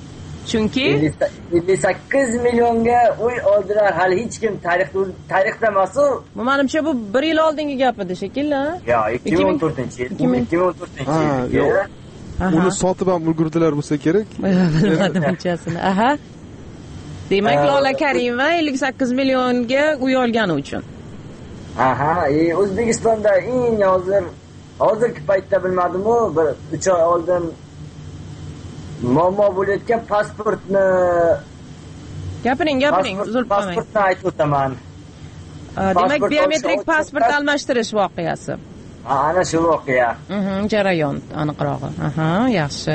chunki 58 millionga uy oldilar, hali hech kim tarixda emas-ku. Bu menimcha bu 1 yil oldingi gap edi shekilli. Yo, 2014-yil. 2014-yil. Uni sotib ham ulgurdilar bo'lsa kerak. Bilmadim bunchasini. Aha. Demak, Lola Karimova 58 millionga uy olgani uchun. Aha, O'zbekistonda eng hozirgi paytda bilmadim-u, bir 3 oy oldin muammo bo'layotgan pasportni gapiring, uzilib qolmang. Pasportni aytib o'taman. Demak, biometrik pasport almashtirish voqeasi. Ana shu voqea. Jarayon aniqrog'i. Yaxshi.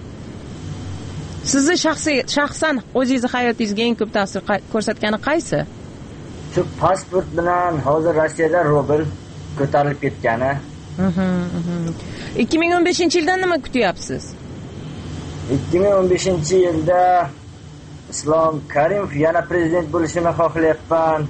Sizni shaxsan o'zingizni hayotingizga eng ko'p ta'sir ko'rsatgani qaysi? Shu pasport bilan hozir Rossiyada rubl ko'tarilib ketgani. 2015-yildan nima kutyapsiz? 2015-yilda Islom Karimov yana prezident bo'lishini xohlayapman.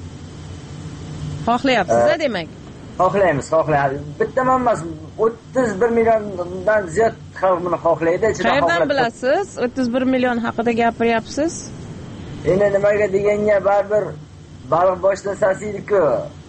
Xohlayapsiz-a demak? Xohlaymiz. Bitta emas, 31 milliondan ziyod xalq buni xohlaydi. Qayerdan bilasiz? 31 million haqida gapiryapsiz? Endi nimaga deganga baribir baliq boshdan sasiydi-ku.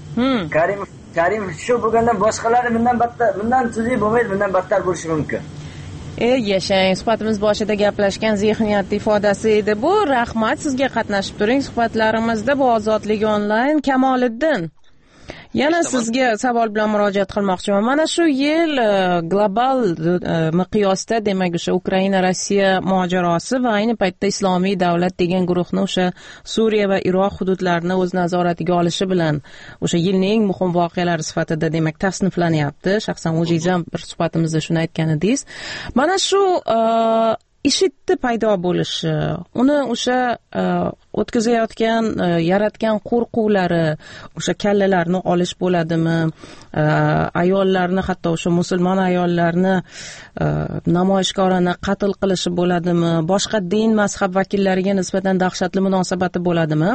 Karimov shu bo'lgandan boshqalari bundan tuzuk bo'lmaydi, bundan battar bo'lishi mumkin. Yashang, suhbatimiz boshida gaplashgan zihniyat ifodasi edi bu. Rahmat, sizga qatnashib turing suhbatlarimizda. Bu Ozodlik onlayn. Kamoliddin, yana sizga savol bilan murojaat qilmoqchiman. Mana shu yil global miqyosda, demak, o'sha Ukraina Rossiya mojarosi va ayni paytda Islomiy davlat degan guruhni o'sha Suriya va Iroq hududlarini o'z nazoratiga olishi bilan o'sha yilning eng muhim voqealari sifatida demak tasniflanyapti. Shaxsan o'zingiz ham bir suhbatimizda shuni aytgan edingiz. Mana shu IShIDni paydo bo'lishi, uni o'sha o'tkazayotgan, yaratgan qo'rquvlari, o'sha kallalarni olish bo'ladimi, ayollarni, hatto o'sha musulmon ayollarni namoyishkorona qatl qilishi bo'ladimi, boshqa din mazhab vakillariga nisbatan dahshatli munosabati bo'ladimi?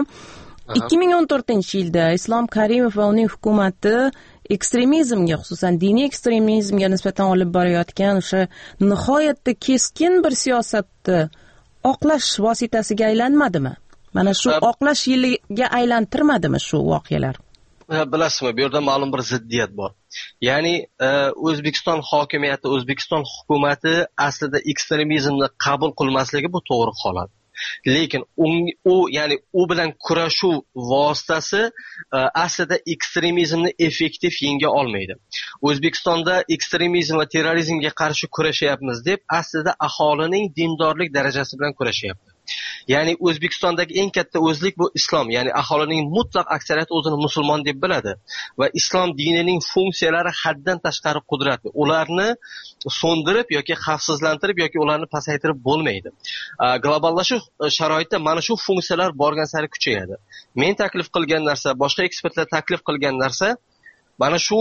2014-yilda Islom Karimov va uning hukumati ekstremizmga, xususan diniy ekstremizmga nisbatan olib borayotgan o'sha nihoyatda keskin bir siyosatni oqlash vositasiga aylanmadimi? Mana shu oqlash yiliga aylantirmadimi shu voqealar? Bilasizmi, bu yerda ma'lum bir ziddiyat bor. Ya'ni O'zbekiston hokimiyati, O'zbekiston hukumati aslida ekstremizmni qabul qilmasligi bu to'g'ri holat. Lekin u bilan kurashuv vositasi aslida ekstremizmni effektiv yenga olmaydi. O'zbekistonda ekstremizm va terrorizmga qarshi kurashyapmiz deb aslida aholining dindorlik darajasi bilan kurashyapti. Ya'ni O'zbekistondagi eng katta o'zlik bu islom, ya'ni aholining mutlaq aksariyati o'zini musulmon deb biladi va islom dinining funksiyalari haddan tashqari qudratli. Ularni so'ndirib yoki xavfsizlantirib yoki ularni pasaytirib bo'lmaydi. Globallashuv sharoitida mana shu funksiyalar borgan sari kuchayadi. Men taklif qilgan narsa, boshqa ekspertlar taklif qilgan narsa mana shu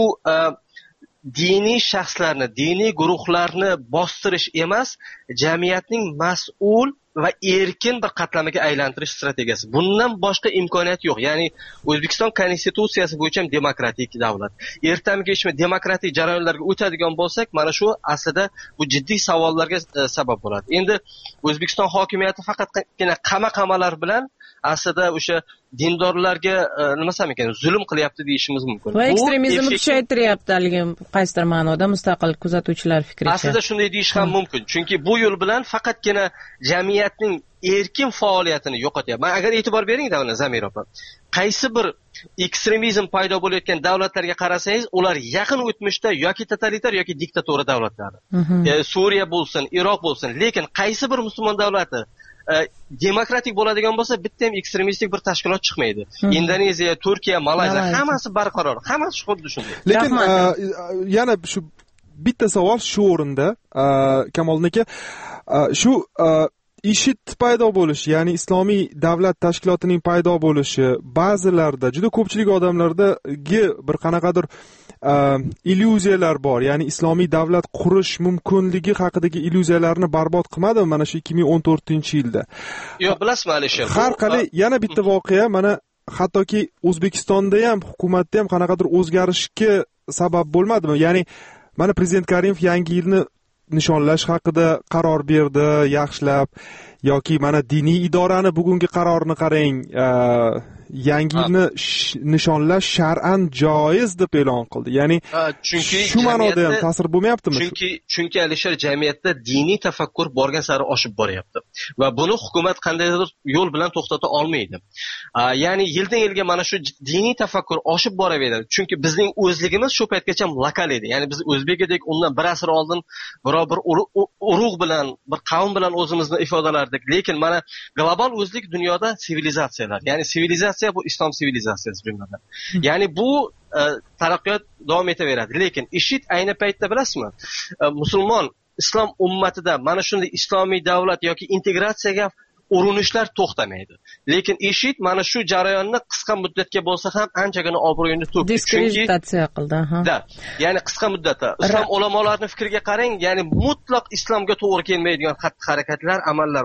diniy shaxslarni, diniy guruhlarni bostirish emas, jamiyatning mas'ul va erkin bir qatlamiga aylantirish strategiyasi. Bundan boshqa imkoniyat yo'q. Ya'ni O'zbekiston konstitutsiyasi bo'yicha demokratik davlat. Ertamgi demokratik jarayonlarga o'tadigan bo'lsak, mana shu aslida bu jiddiy savollarga sabab bo'ladi. Endi O'zbekiston hokimiyati faqatgina qama-qamalar bilan aslida o'sha dindorlarga nima desam ekan, zulm qilyapti deyishimiz mumkin. Va ekstremizmni kuchaytiryapti haligi qaysidir ma'noda mustaqil kuzatuvchilar fikricha. Aslida shunday deyish ham mumkin. Chunki bu yo'l bilan faqatgina jamiyatning erkin faoliyatini yo'qotyapti. Men agar e'tibor bering davlat Zamir opa, qaysi bir ekstremizm paydo bo'layotgan davlatlarga qarasangiz, ular yaqin o'tmishda yoki totalitar yoki diktatura davlatlar. Suriya bo'lsin, Iroq bo'lsin, lekin qaysi bir musulmon davlati demokratik bo'ladigan bo'lsa, bitta ham ekstremistik bir tashkilot chiqmaydi. Indoneziya, Turkiya, Malayziya hammasi barqaror, hammasi xuddi shunday. Lekin yana shu bitta savol shu o'rinda, Kamoliddin aka, shu IShID paydo bo'lishi, ya'ni islomiy davlat tashkilotining paydo bo'lishi ba'zilarda, juda ko'pchilik odamlardagi bir qanaqadir illyuziyalar bor. Ya'ni islomiy davlat qurish mumkinligi haqidagi illyuziyalarni barbod qilmadi mana shu 2014-yilda. Yo'q, bilasizmi Alisher? Har qalay yana bitta voqea mana hattoki O'zbekistonda ham, hukumatda ham qanaqadir o'zgarishga sabab bo'lmadimi? Ya'ni mana prezident Karimov yangi yilni nishonlash haqida qaror berdi, yaxshilab. yoki mana diniy idorani bugungi qarorini qarang, yangi yilni nishonlash shar'an joiz deb e'lon qildi. Ya'ni chunki shu ma'noda ham ta'sir bo'lmayaptimi? Chunki Alisher, jamiyatda diniy tafakkur borgan sari oshib boryapti va buni hukumat qandaydir yo'l bilan to'xtata olmaydi. Ya'ni yildan yilga mana shu diniy tafakkur oshib boraveradi. Chunki bizning o'zligimiz shu paytgacha lokal edi. Ya'ni biz o'zbek edik, undan bir asr oldin biror bir urug' bilan, bir qavm bilan o'zimizni ifodalardik. Lekin mana global o'zlik dunyoda sivilizatsiyalar, ya'ni sivilizatsiya bu islom sivilizatsiyasi jumladan. Ya'ni bu taraqqiyot davom etaveradi. Lekin IShID ayni paytda bilasizmi? Musulmon islom ummatida mana shunday islomiy davlat yoki integratsiyaga urinishlar to'xtamaydi. Lekin IShID mana shu jarayonni qisqa muddatga bo'lsa ham anchagina obro'yini to'kdi. Diskreditatsiya qildi, ha. Ya'ni qisqa muddatda islom ulamolarining fikriga qarang, ya'ni mutlaq islomga to'g'ri kelmaydigan xatti-harakatlar, amallar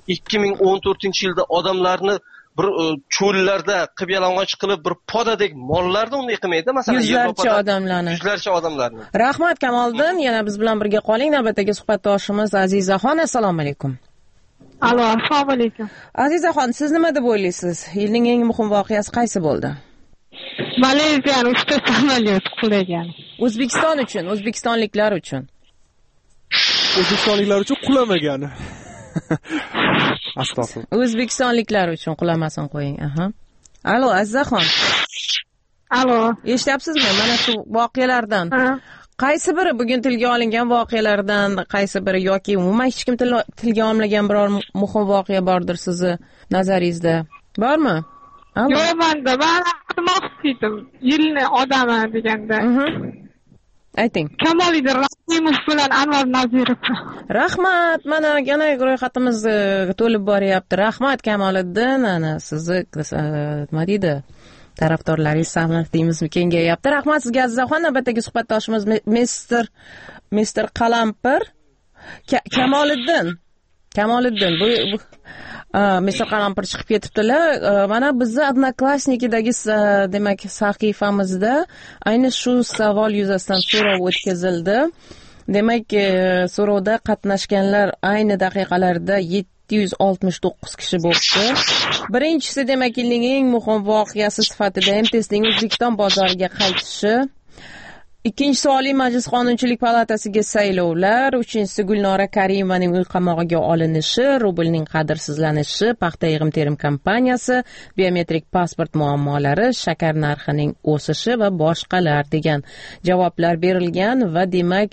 2014-yilda odamlarni bir cho'llarda qib-yalang'och qilib bir podadek mollarni unday qilmaydi, masalan, yuzlarcha odamlarni. Rahmat Kamoliddin, yana biz bilan birga qoling. Navbatdagi suhbatdoshimiz Azizaxon, assalomu alaykum. Alo, assalomu alaykum. Azizaxon, siz nima deb o'ylaysiz? Yilning eng muhim voqeasi qaysi bo'ldi? Malayziyani uchta samolyot qulagan. O'zbekiston uchun, o'zbekistonliklar uchun. O'zbekistonliklar uchun qulamagani. Astag'firullah. O'zbekistonliklar uchun qulamasin qo'ying. Aha. Alo, Azizaxon. Alo. Eshityapsizmi? Mana shu voqealardan qaysi biri bugun tilga olingan voqealardan, qaysi biri yoki umuman hech kim tilga olmagan biror muhim voqea bordir sizni nazaringizda? Bormi? Yo'q, men aytmoqchi edim. Yilni odami deganda. Ayting. Kamoliddin Rahimov bilan Anvar Nazirov. Rahmat, mana yana ro'yxatimiz to'lib boryapti. Rahmat Kamoliddin, ana sizni nima deydi? Tarafdorlaringiz soni deymizmi kengayapti. Rahmat sizga Azizaxon. Navbatdagi suhbatdoshimiz Mr. Qalampir Kamoliddin bu Mr. Qalampir chiqib ketibdilar. Mana bizni Odnoklassnikidagi demak sahifamizda ayni shu savol yuzasidan so'rov o'tkazildi. Demak, so'rovda qatnashganlar ayni daqiqalarda 769 kishi bo'ldi. Birinchisi demak yilning eng muhim voqeasi sifatida MTSning O'zbekiston bozoriga qaytishi. Ikkinchisi Oliy Majlis Qonunchilik palatasiga saylovlar, uchinchisi Gulnora Karimovaning uy qamog'iga olinishi, rublning qadrsizlanishi, paxta yig'im-terim kompaniyasi, biometrik pasport muammolari, shakar narxining o'sishi va boshqalar degan javoblar berilgan va demak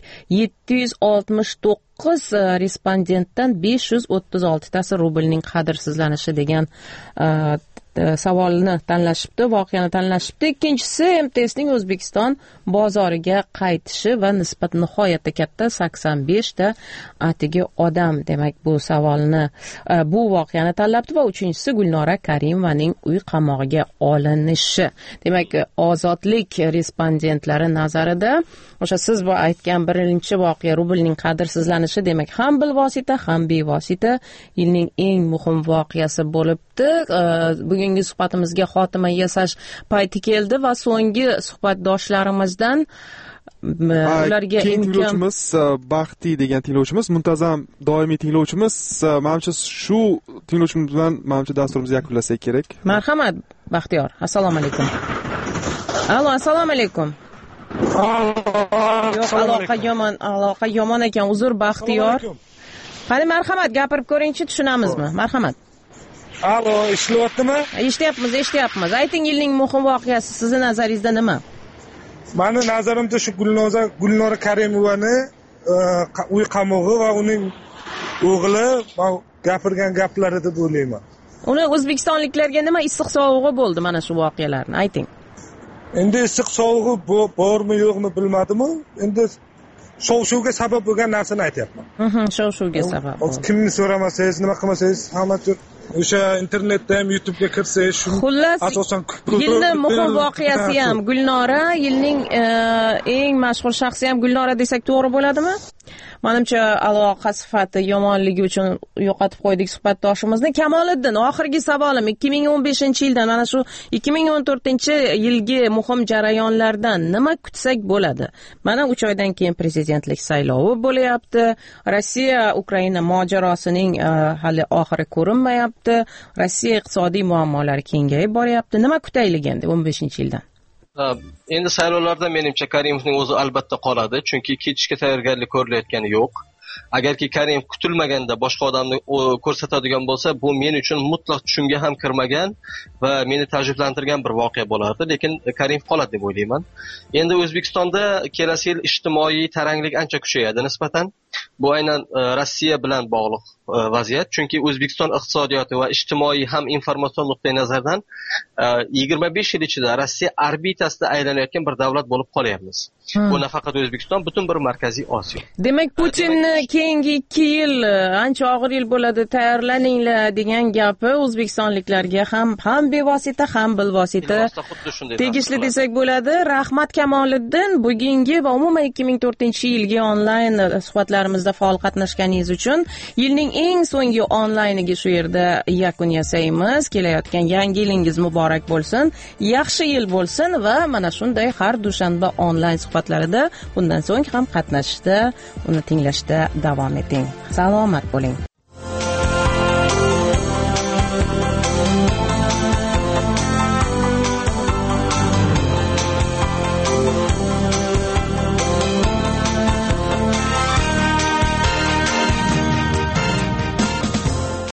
769 respondentdan 536 tasi rublning qadrsizlanishi degan savolni tanlashibdi, voqeani tanlashibdi. Ikkinchisi MTSning O'zbekiston bozoriga qaytishi va nisbat nihoyatda katta 85 ta atigi odam demak bu savolni bu voqeani tanlabdi va uchinchisi Gulnora Karimovaning uy qamog'iga olinishi. Demak, ozodlik respondentlari nazarida o'sha siz bu aytgan birinchi voqea rublning qadrsizlanishi demak ham bilvosita ham bevosita yilning eng muhim voqeasi bo'libdi. Bugungi suhbatimizga xotima yasash payti keldi va so'nggi suhbatdoshlarimizdan ularga tinglovchimiz Baxti degan tinglovchimiz, muntazam doimiy tinglovchimiz, menimcha shu tinglovchimiz bilan menimcha dasturimizni yakunlasak kerak. Marhamat Baxtiyor, assalomu alaykum. Alo, assalomu alaykum. Yo'q, aloqa yomon ekan. Uzr Baxtiyor. Qani marhamat gapirib ko'ringchi, tushunamizmi? Marhamat. Alo, ishlayaptimi? Eshityapmiz. Ayting, yilning muhim voqeasi sizni nazaringizda nima? Meni nazarimda shu Gulnora Karimovani uy qamog'i va uning o'g'li gapirgan gaplari deb o'ylayman. Uni o'zbekistonliklarga nima issiq sovug'i bo'ldi mana shu voqealarni? Ayting. Endi issiq sovug'i bormi yo'qmi bilmadim. Endi shov-shuvga sabab bo'lgan narsani aytyapman. Shov-shuvga sabab. Kimni so'ramasangiz, nima qilmasangiz, hamma o'sha internetda ham YouTube'ga kirsangiz, xullas asosan yilning muhim voqeasi ham Gulnora, yilning eng mashhur shaxsi ham Gulnora desak to'g'ri bo'ladimi? Menimcha aloqa sifati yomonligi uchun yo'qotib qo'ydik suhbatdoshimizni. Kamoliddin, oxirgi savolim 2015-yildan mana shu 2014-yilgi muhim jarayonlardan nima kutsak bo'ladi? Mana 3 oydan keyin prezidentlik saylovi bo'layapti. Rossiya Ukraina mojarosining hali oxiri ko'rinmayapti. Rossiya iqtisodiy muammolari kengayib boryapti. Nima kutaylik endi 15-yildan? Endi saylovlarda menimcha Karimovning o'zi albatta qoladi, chunki ketishga tayyorgarlik ko'rilayotgani yo'q. Agarki Karimov kutilmaganda boshqa odamni ko'rsatadigan bo'lsa, bu men uchun mutlaq tushimga ham kirmagan va meni ta'jablantirgan bir voqea bo'lardi, lekin Karimov qoladi deb o'ylayman. Endi O'zbekistonda kelasi yil ijtimoiy taranglik ancha kuchayadi nisbatan. Bu aynan Rossiya bilan bog'liq vaziyat, chunki O'zbekiston iqtisodiyoti va ijtimoiy ham informatsion nuqtai nazardan 25 yil ichida Rossiya orbitasida aylanayotgan bir davlat bo'lib qolyapmiz. Bu nafaqat O'zbekiston, butun bir Markaziy Osiyo. Demak, Putinni keyingi 2 yil ancha og'ir yil bo'ladi, tayyorlaninglar degan gapi o'zbekistonliklarga ham bevosita, ham bilvosita tegishli desak bo'ladi. Rahmat Kamoliddin, bugungi va umuman 2004-yilgi onlayn suhbatlarimizda faol qatnashganingiz uchun. Yilning eng so'nggi onlayniga shu yerda yakun yasaymiz. Kelayotgan yangi yilingiz muborak bo'lsin, yaxshi yil bo'lsin va mana shunday har dushanba onlayn suhbatlarida bundan so'ng ham qatnashishda, uni tinglashda davom eting. Salomat bo'ling.